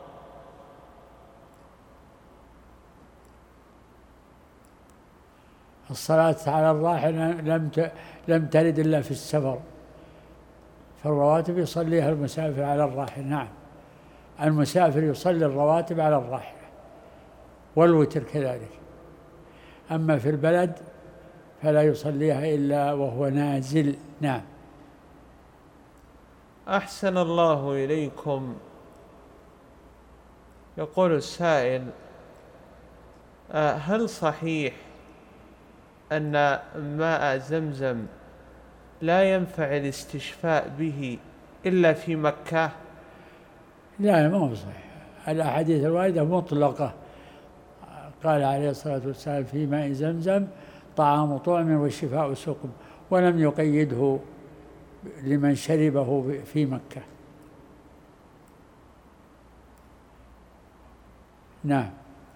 الصلاة على الراحل لم ترد إلا في السفر، فالرواتب يصليها المسافر على الراحل. نعم، المسافر يصلي الرواتب على الراحلة والوتر كذلك. أما في البلد فلا يصليها إلا وهو نازل. نعم. أحسن الله إليكم. يقول السائل: هل صحيح أن ماء زمزم لا ينفع الاستشفاء به إلا في مكة؟ لا، ما هو صحيح. الأحاديث الواردة مطلقة. قال عليه الصلاة والسلام: في ماء زمزم طعام طعم والشفاء سقم، ولم يقيده لمن شربه في مكة. نعم.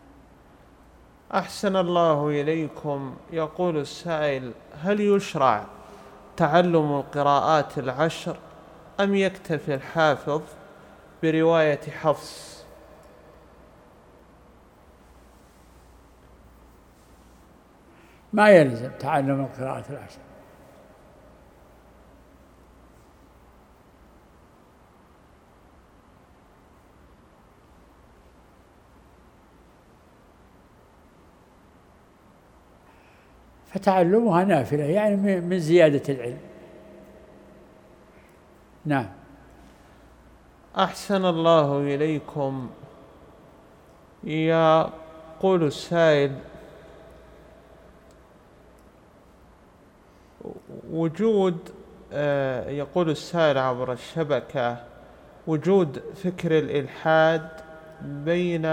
أحسن الله إليكم. يقول السائل: هل يشرع تعلم القراءات العشر أم يكتفي الحافظ برواية حفص؟ ما يلزم تعلم القراءات العشر، فتعلمها نافلة، يعني من زيادة العلم. نعم. أحسن الله إليكم. يقول السائل: يقول السائل عبر الشبكة: وجود فكر الإلحاد بين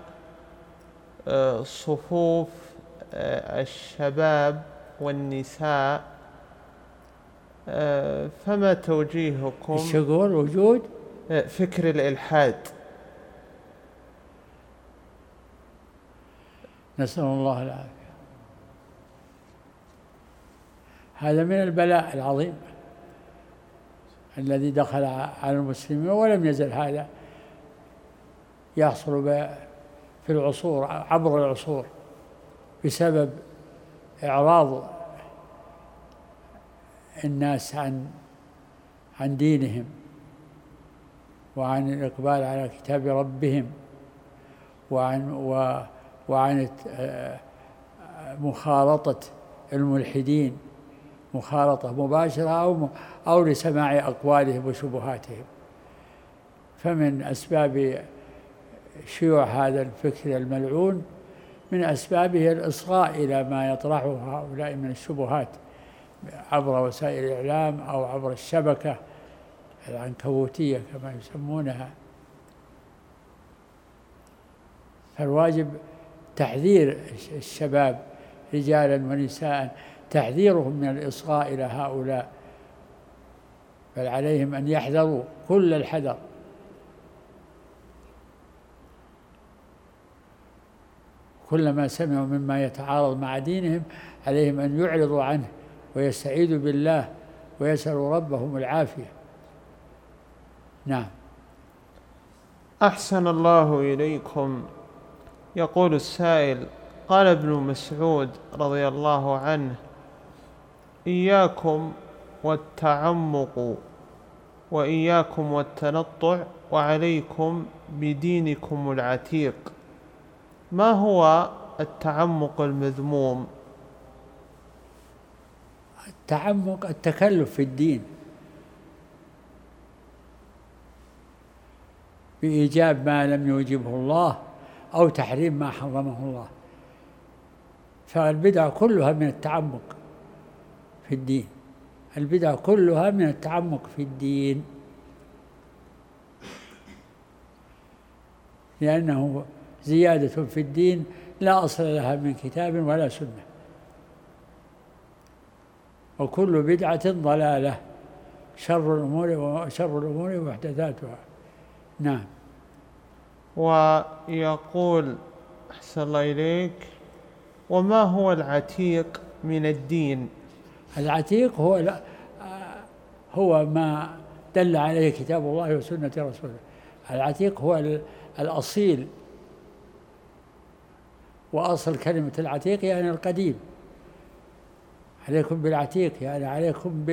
صفوف الشباب والنساء، فما توجيهكم؟ ايش يقول؟ وجود فكر الإلحاد. نسأل الله العافية. هذا من البلاء العظيم الذي دخل على المسلمين، ولم يزل هذا يحصل في العصور، عبر العصور، بسبب إعراض الناس عن دينهم وعن الإقبال على كتاب ربهم وعن مخالطة الملحدين مخالطة مباشرة أو لسماع أقوالهم وشبهاتهم. فمن أسباب شيوع هذا الفكر الملعون من أسبابه الإصغاء إلى ما يطرحه هؤلاء من الشبهات عبر وسائل الإعلام أو عبر الشبكة العنكبوتية كما يسمونها. فالواجب تحذير الشباب رجالا ونساء، تحذيرهم من الإصغاء إلى هؤلاء، بل عليهم أن يحذروا كل الحذر. كلما سمعوا مما يتعارض مع دينهم عليهم أن يعرضوا عنه ويستعيذوا بالله ويسألوا ربهم العافية. نعم. أحسن الله إليكم. يقول السائل: قال ابن مسعود رضي الله عنه: إياكم والتعمق وإياكم والتنطع وعليكم بدينكم العتيق. ما هو التعمق المذموم؟ التعمق التكلف في الدين بإيجاب ما لم يوجبه الله أو تحريم ما حرمه الله. فالبدع كلها من التعمق في الدين، البدع كلها من التعمق في الدين، لأنه زيادة في الدين لا أصل لها من كتاب ولا سنة، وكل بدعة ضلالة، شر الأمور محدثاتها. نعم. ويقول: أحسن الله إليك، وما هو العتيق من الدين؟ العتيق هو ما دل عليه كتاب الله وسنة رسوله. العتيق هو الأصيل، وأصل كلمة العتيق يعني القديم. عليكم بالعتيق يعني عليكم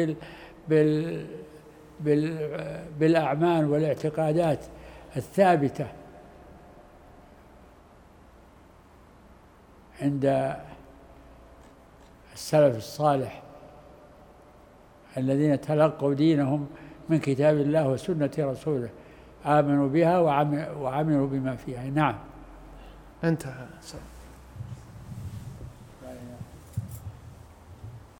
بالأعمال والاعتقادات الثابتة عند السلف الصالح الذين تلقوا دينهم من كتاب الله وسنة رسوله، آمنوا بها وعملوا بما فيها. نعم. انتهى.